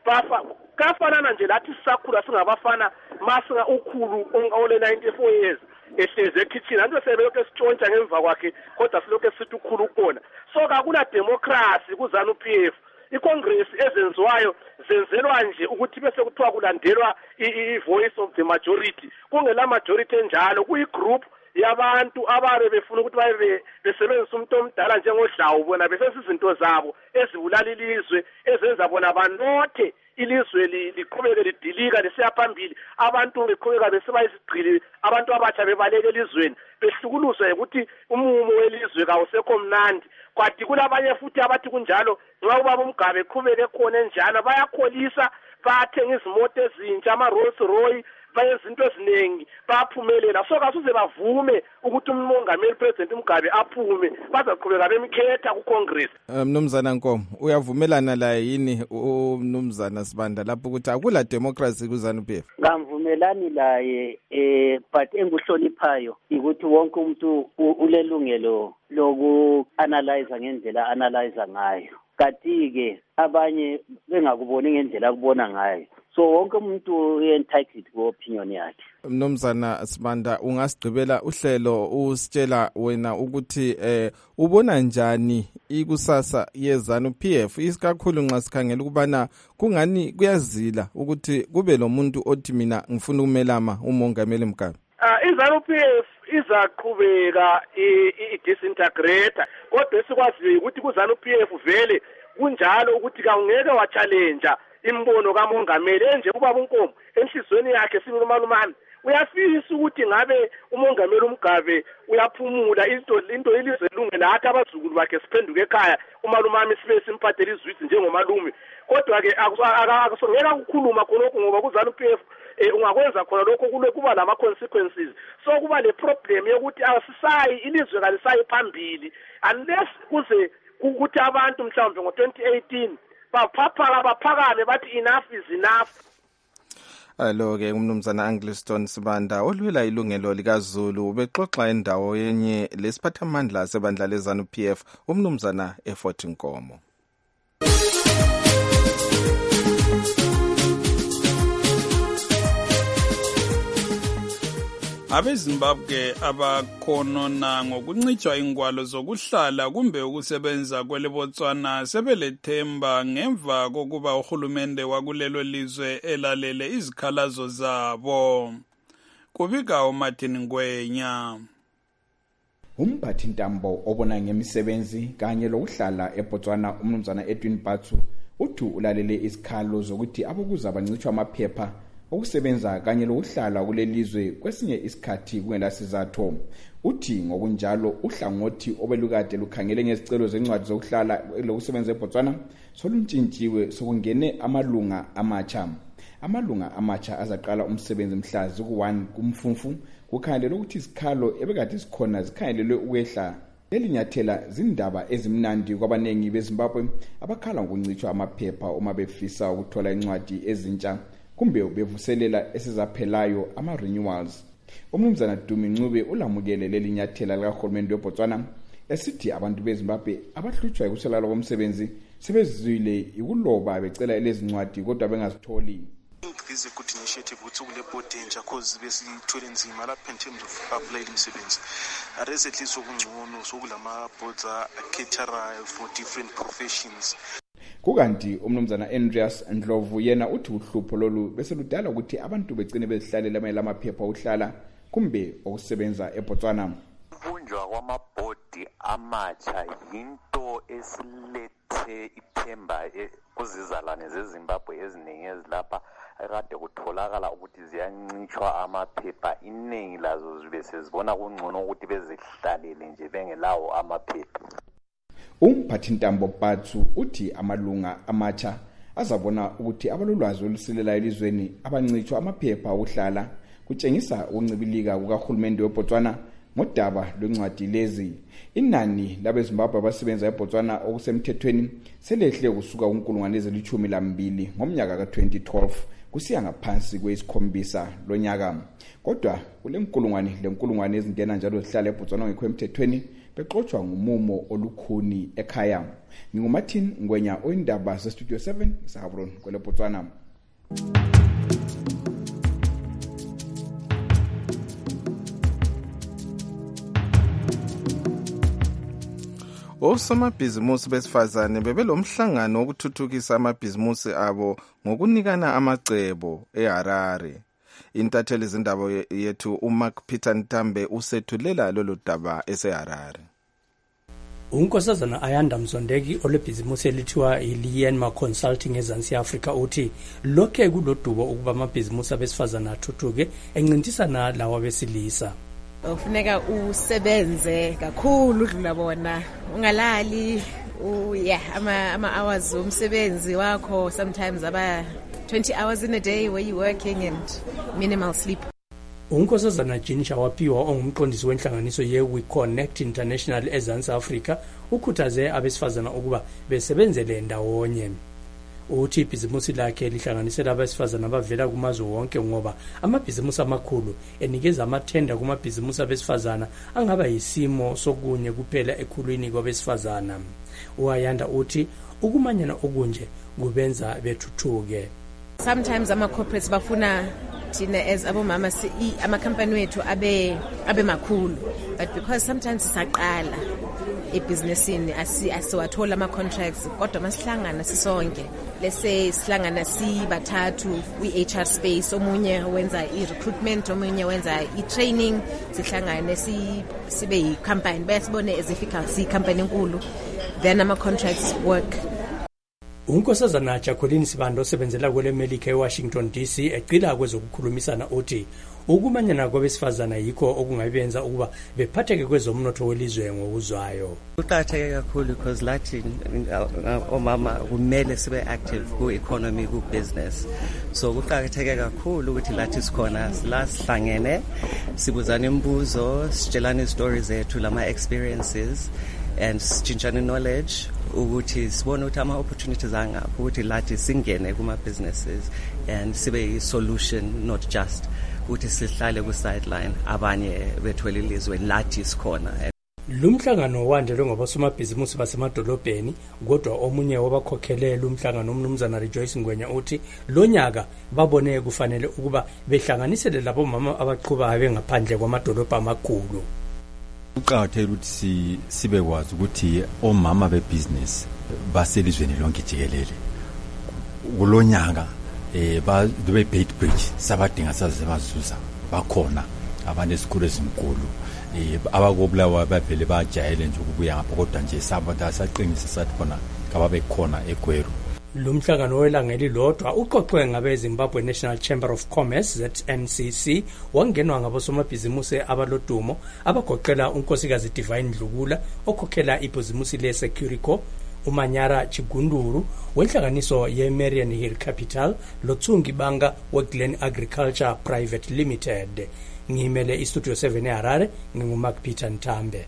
S12: kafanana nje lathi sisakhula singabafana masinga ukhulu ole 94 years ehlezi ekitchen anto sebelokho esitshontsha ngemva kwakhe kodwa silokho esithi ukhulu khona. So kakula democracy kuZANU-PF. I-Congress ezenziwayo zenzelwa nje ukuthi bese kuthiwa kulandelwa i-voice of the majority. Kungela majority enjalo kuyi-group yabantu ababe befuna ukuthi babe besebenzisa umuntu omdala njengodlawu bona besese izinto zabo ezibulala ilizwe ezenza bona banothe ilizwe liqhubeke lidilika lisiya phambili abantu beqhubeka besiba isigcili abantu abatsha bebaleke elizweni behlukuluzwe ukuthi umumo welizwe kawusekho mnandi. Kwathi kulabanye futhi abathi kunjalo nxa ubaba uMgabe eqhubeke khona enjalo bayakholisa bathenga izimoto ezintsha ama-Rolls Royce bayenza into eziningi bayaphumelela. So kasuze bavume ukuthi umongameli president uMgabe aphume bazaqhubeka bemkhetha ku-Congress.
S22: Mnumzana Nkomo uyavumelana la yini umnumzana Sibanda lapho ukuthi akula democracy kuZANU-PF?
S11: Ngamvumelani laye but enguhloniphayo ukuthi wonke umuntu ulelungelo loku-analyze ngendlela analyze ngayo. Kanti-ke abanye bengakuboni ngendlela akubona ngayo. So wonke umuntu entitled ku-opinion yakhe.
S22: Mnumzana Sibanda ungasigqibela uhlelo usitshela wena ukuthi ubona njani ikusasa yeZANU-PF isikakhulu nxa sikhangela ukubana kungani kuyazila ukuthi kube lo muntu othi mina ngifuna ukumelama umongameli Mugabe.
S12: iZANU-PF izaqhubeka i-disintegrate kodwa esikwaziyo ukuthi kuZANU-PF vele kunjalo ukuthi kawungeke wa-challenge imbono kamongameli enje ubaba uNkomo enhlizweni yakhe sibili umalumami uyafisa ukuthi ngabe umongameli uMgabe uyaphumula into ilizwe lunge nathi abazukulu bakhe siphenduke ekhaya umalumami sibe simphathele izwisi njengomalume kodwa ke akusongeka ukukhuluma khonokho ngoba kuzana uPF ungakwenza khona lokho kuba lama consequences so kuba le problem yokuthi asisayi ilizwe kalisayi phambili unless kuze ukuthi abantu mhlawumbe ngo2018 baphakame bathi enough is enough.
S22: Alo-ke umnumzana Angliston Sibanda olwela ilungelo likaZulu ubexoxa endawo yenye lesiphathamandla sebandla lezanu PF umnumzana eFort Nkomo.
S24: abeZimbabwe abakhonona ngokuncitshwa ingwalo zokuhlala kumbe ukusebenza kweleBotswana sebelethemba ngemva kokuba uhulumende wakulelo lizwe elalele izikhalazo zabo. Kubika uMartin Ngwenya.
S13: Umphathi ntambo obona ngemisebenzi kanye lokuhlala eBotswana umnumzana Edwin Batsu uthi ulalele isikhalo zokuthi abokuza bancitshwa amaphepha okusebenza kanye lokuhlala kulelizwe kwesinye isikhathi kungelasizatho. Uthi ngokunjalo uhlangothi obelukade lukhangele ngezicelo zencwadi zokuhlala lokusebenza eBotswana soluntshintshiwe sokungene amalunga amatsha. Amalunga amatsha azaqala umsebenzi mhla ku1 kuMfumfu kukhangelelwe ukuthi isikhalo ebekade sikhona zikhangelelwe ukwehla. Lelinyathela zindaba ezimnandi kwabanengi beZimbabwe abakhala ngokuncitshwa amaphepha uma befisa ukuthola incwadi ezintsha kumbe bevuselela esizaphelayo ama-renewals. Umnumzana Dumi Ncube ulamukele lelinyathela likahulumende weBotswana esithi abantu beZimbabwe abahlutshwa ukuselala komsebenzi sebezizwile ikuloba becela lezincwadi kodwa bengazitholi.
S14: This is a good initiative ukuthi kule board entsha cause besithwele nzima lapha in terms of apply imisebenzi. Recently sokungcono sokulama boards caterer for different professions.
S13: Kukanti umnumzana Andreas Ndlovu yena uthi uhlupho lolu bese ludala ukuthi abantu begcine bezihlalela amaphepha okuhlala kumbe okusebenza eBotswana.
S15: Ubunjwa kwamabhodi amatsha yinto esilethe ithemba kuzizalwane zeZimbabwe eziningi ezilapha ekade kutholakala ukuthi ziyancitshwa amaphepha iningi lazo zibe sezibona kungcono ukuthi bezihlalele nje bengelawo amaphepha.
S13: Umphathi ntambo Batsu uthi amalunga amatsha azabona ukuthi abalolwazi olusilela elizweni abancitshwa amaphepha okuhlala kutshengisa ukuncibilika kukahulumende weBotswana ngodaba lwencwadi lezi. Inani labeZimbabwe abasebenza eBotswana okusemthethweni selehle kusuka ku12,000 ngomnyaka ka2012 kusiya ngaphansi kwesikhombisa lonyaka. Kodwa kule nkulungwane ezingena njalo zihlala eBotswana ngekho emthethweni bexoxwa ngumumo olukhuni ekhaya. NginguMartin Ngwenya oyindaba zeStudio 7 eSahabron kweleBotswana.
S22: Osomabhizimusi besifazane bebelomhlangano wokuthuthukisa amabhizimusi abo ngokunikana amacebo eHarare. Intatheli zindaba yethu uMark Peter Ntambe usethulela lolu daba eseHarare.
S16: Unkosazana Ayanda Mzondeki olebhizimusi elithiwa iLienma Consulting eZansi Africa uthi lokhe kulodubo ukuba amabhizimusi abesifazana athuthuke encintisana lawa besilisa.
S17: Ufuneka usebenze kakhulu udlula bona ungalali ama hours umsebenzi wakho sometimes aba 20 hours in a day where you working and minimal sleep.
S16: Unkosazana Jinisha Wapiwa ongumqondisi wenhlanganiso ye-We Connect International eZansi Africa ukhuthaze abesifazana ukuba besebenzele ndawonye. Uthi ibhizimusi lakhe lihlanganisela abesifazana abavela kumazwe wonke ngoba amabhizimusi amakhulu enikeza amathenda kumabhizimusi abesifazana angaba yisimo sokunye kuphela ekhulwini kwabesifazana. Uayanda uthi ukumanyana okunje kubenza bethuthuke.
S17: Sometimes ama-corporates bafuna thina as abomama ama-company wethu abe makhulu, but because sometimes sisaqala ebhizinesini asiwathola ama-contracts kodwa masihlangana sisonke lese sihlangana sibathathu kwi-HR space omunye wenza i-recruitment omunye wenza i-training sihlangane sibe yi-company basibone as if siyi-company enkulu then ama-contracts work.
S16: unkosazana Jacqueline Sibanda osebenzela kwele Melika eWashington DC eqila kwezokukhulumisana uthi ukumanyana kwabesifazana yikho okungabenza ukuba bephatheke kwezomnotho welizwe ngokuzwayo.
S1: Kuqakatheke kakhulu because lathi omama kumele sibe active ku economy ku business. So kuqakatheke kakhulu ukuthi lathi sikhona sihlangene sibuzana imibuzo, sitshelana stories zethu lama experiences and sitshintshana knowledge ukuthi sibone ukuthi ama opportunities angapha ukuthi lathi singene kuma businesses and sibe solution not just ukuthi sihlale ku sideline abanye bethwele ilizwe lathi sikhona.
S16: Lumhlangano wandelwe ngabasomabhizimusi basemadolobheni kodwa omunye wabakhokhelela umhlangano umnumzana Rejoice Ngwenya uthi lonyaka babone kufanele ukuba behlanganisele labo mama abaqhubayo bengaphandle kwamadolobha amakhulu.
S3: Uqakathekile ukuthi sibe kwazi ukuthi omama bebusiness baselizweni lonke jikelele kulonyaka ba the Bait Bridge sabadinga sazebazuza bakhona abantu esikhulu esinkulu abakobulawa bavele bajayele nje ukubuya ngapha kodwa nje sabantu asaqinisa sathi khona kababe khona eGweru.
S16: Lumhlangano welangeli lodwa uqoqwe ngabe Zimbabwe National Chamber of Commerce ZNCC wangenwa ngabosomabhizimusi abalodumo abagoqela unkosikazi Divine Dlugula okhokhela ibhizimusi leSecurico, uManyara Chigunduru wenhlanganiso yeMarian Hill Capital loTsungi Banga weGlen Agriculture Private Limited. Ngimele iStudio 7 eHarare nginguMark Peter Ntambe.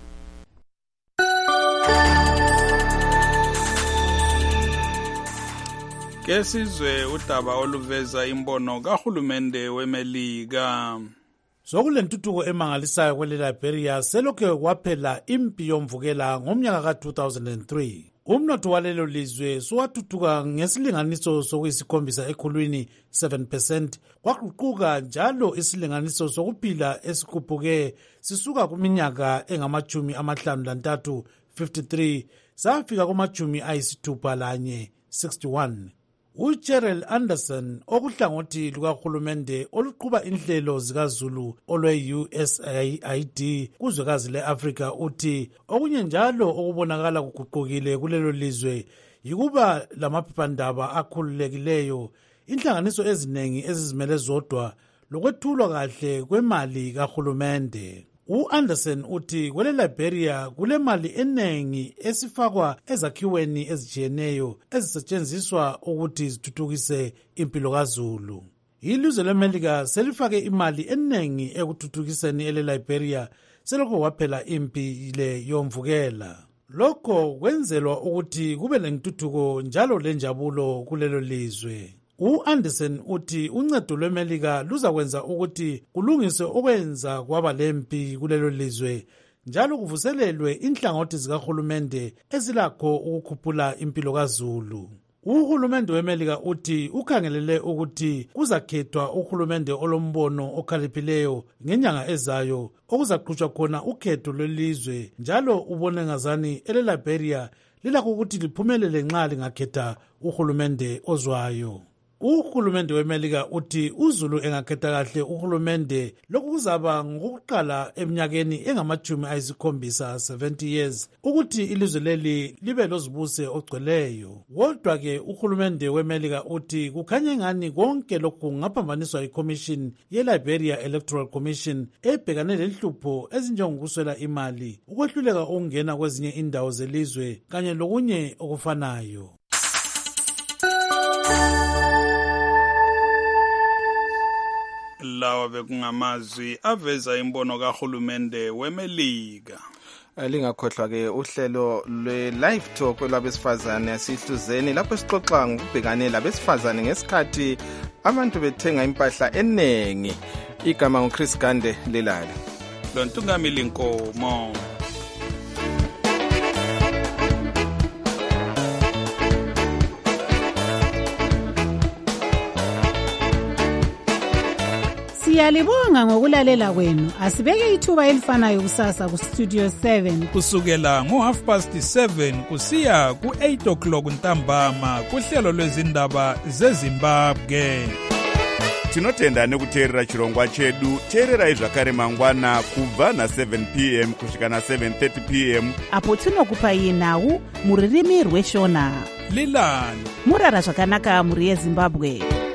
S24: Kesizwe udaba oluveza imbono kahulumende weMelika.
S4: Sokulentuthuko emangalisayo kwele Liberia selokhe kwaphela impi yomvukela ngomnyaka ka-2003. Umnotho walelo lizwe suwathuthuka ngesilinganiso sokuyisikhombisa ekhulwini 7%, kwaququka njalo isilinganiso sokuphila esikhuphuke sisuka kuminyaka engamachumi amahlanu lantathu 53 safika kumachumi ayisithupha lanye 61. uGerald Anderson okuhlangothi lukahulumende oluqhuba inhlelo zikaZulu olwe-USAID kuzwekazi le-Afrika uthi okunye njalo okubonakala kuguqukile kulelo lizwe yikuba lamaphephandaba akhululekileyo, inhlanganiso eziningi ezizimele zodwa lokwethulwa kahle kwemali kahulumende. U-Anderson uthi kwele Liberia kule mali enengi esifakwa ezakhiweni ezijiyeneyo ezisetshenziswa ukuthi zithuthukise impilo kaZulu. Ilizwe leMelika selifake imali enengi ekuthuthukiseni ele Liberia selokho kwaphela impi le yomvukela. Lokho kwenzelwa ukuthi kube lentuthuko njalo lenjabulo kulelo lizwe. U-Anderson uthi uncedo lweMelika luzakwenza ukuthi kulungiswe okwenza kwaba lempi kulelo lizwe njalo kuvuselelwe inhlangothi zikahulumende ezilakho ukukhuphula impilo kaZulu. Uhulumende weMelika uthi ukhangelele ukuthi kuzakhethwa uhulumende olombono okhaliphileyo ngenyanga ezayo okuzaqhutshwa khona ukhetho lwelizwe njalo ubone ngazani ele Liberia lilakho ukuthi liphumelele nxa lingakhetha uhulumende ozwayo. Uhulumende weMelika uthi uZulu engakhetha kahle uhulumende lokhu kuzaba ngokuqala eminyakeni engamachumi ayisikhombisa 70 years ukuthi ilizwe leli libe lozibuse ogcweleyo. Kodwa ke uhulumende weMelika uthi kukhanye ngani konke lokhu kungaphambaniswa iCommission yeLiberia Electoral Commission ebhekane lenhlupho ezinjengokuswela imali, ukwehluleka ukungena kwezinye indawo zelizwe kanye lokunye okufanayo.
S24: Lawa bekungamazwi aveza imbono kahulumende weMelika.
S22: Lingakhohlwa ke uhlelo lwe-live talk lwabesifazane asihluzeni lapho sixoxa ngokubhekane labesifazane ngesikhathi abantu bethenga impahla enengi. Igama nguChris Gande Lelali.
S24: Lontungamili Nkomo.
S5: Siyalibonga ngokulalela kwenu. Asibeke ithuba elifanayo kusasa ku Studio 7
S24: kusukela ngo7:30 kusiya ku8:00 ntambama kuhlelo lwezindaba zeZimbabwe.
S18: Tinotenda nekuteerera chirongwa chedu. Teererai zvakare mangwana kubva na7 p.m. kusvika na7:30 p.m.
S23: apo tinokupai nhau muririmi rweshona.
S24: lilani
S23: murara zvakanaka muri yezimbabwe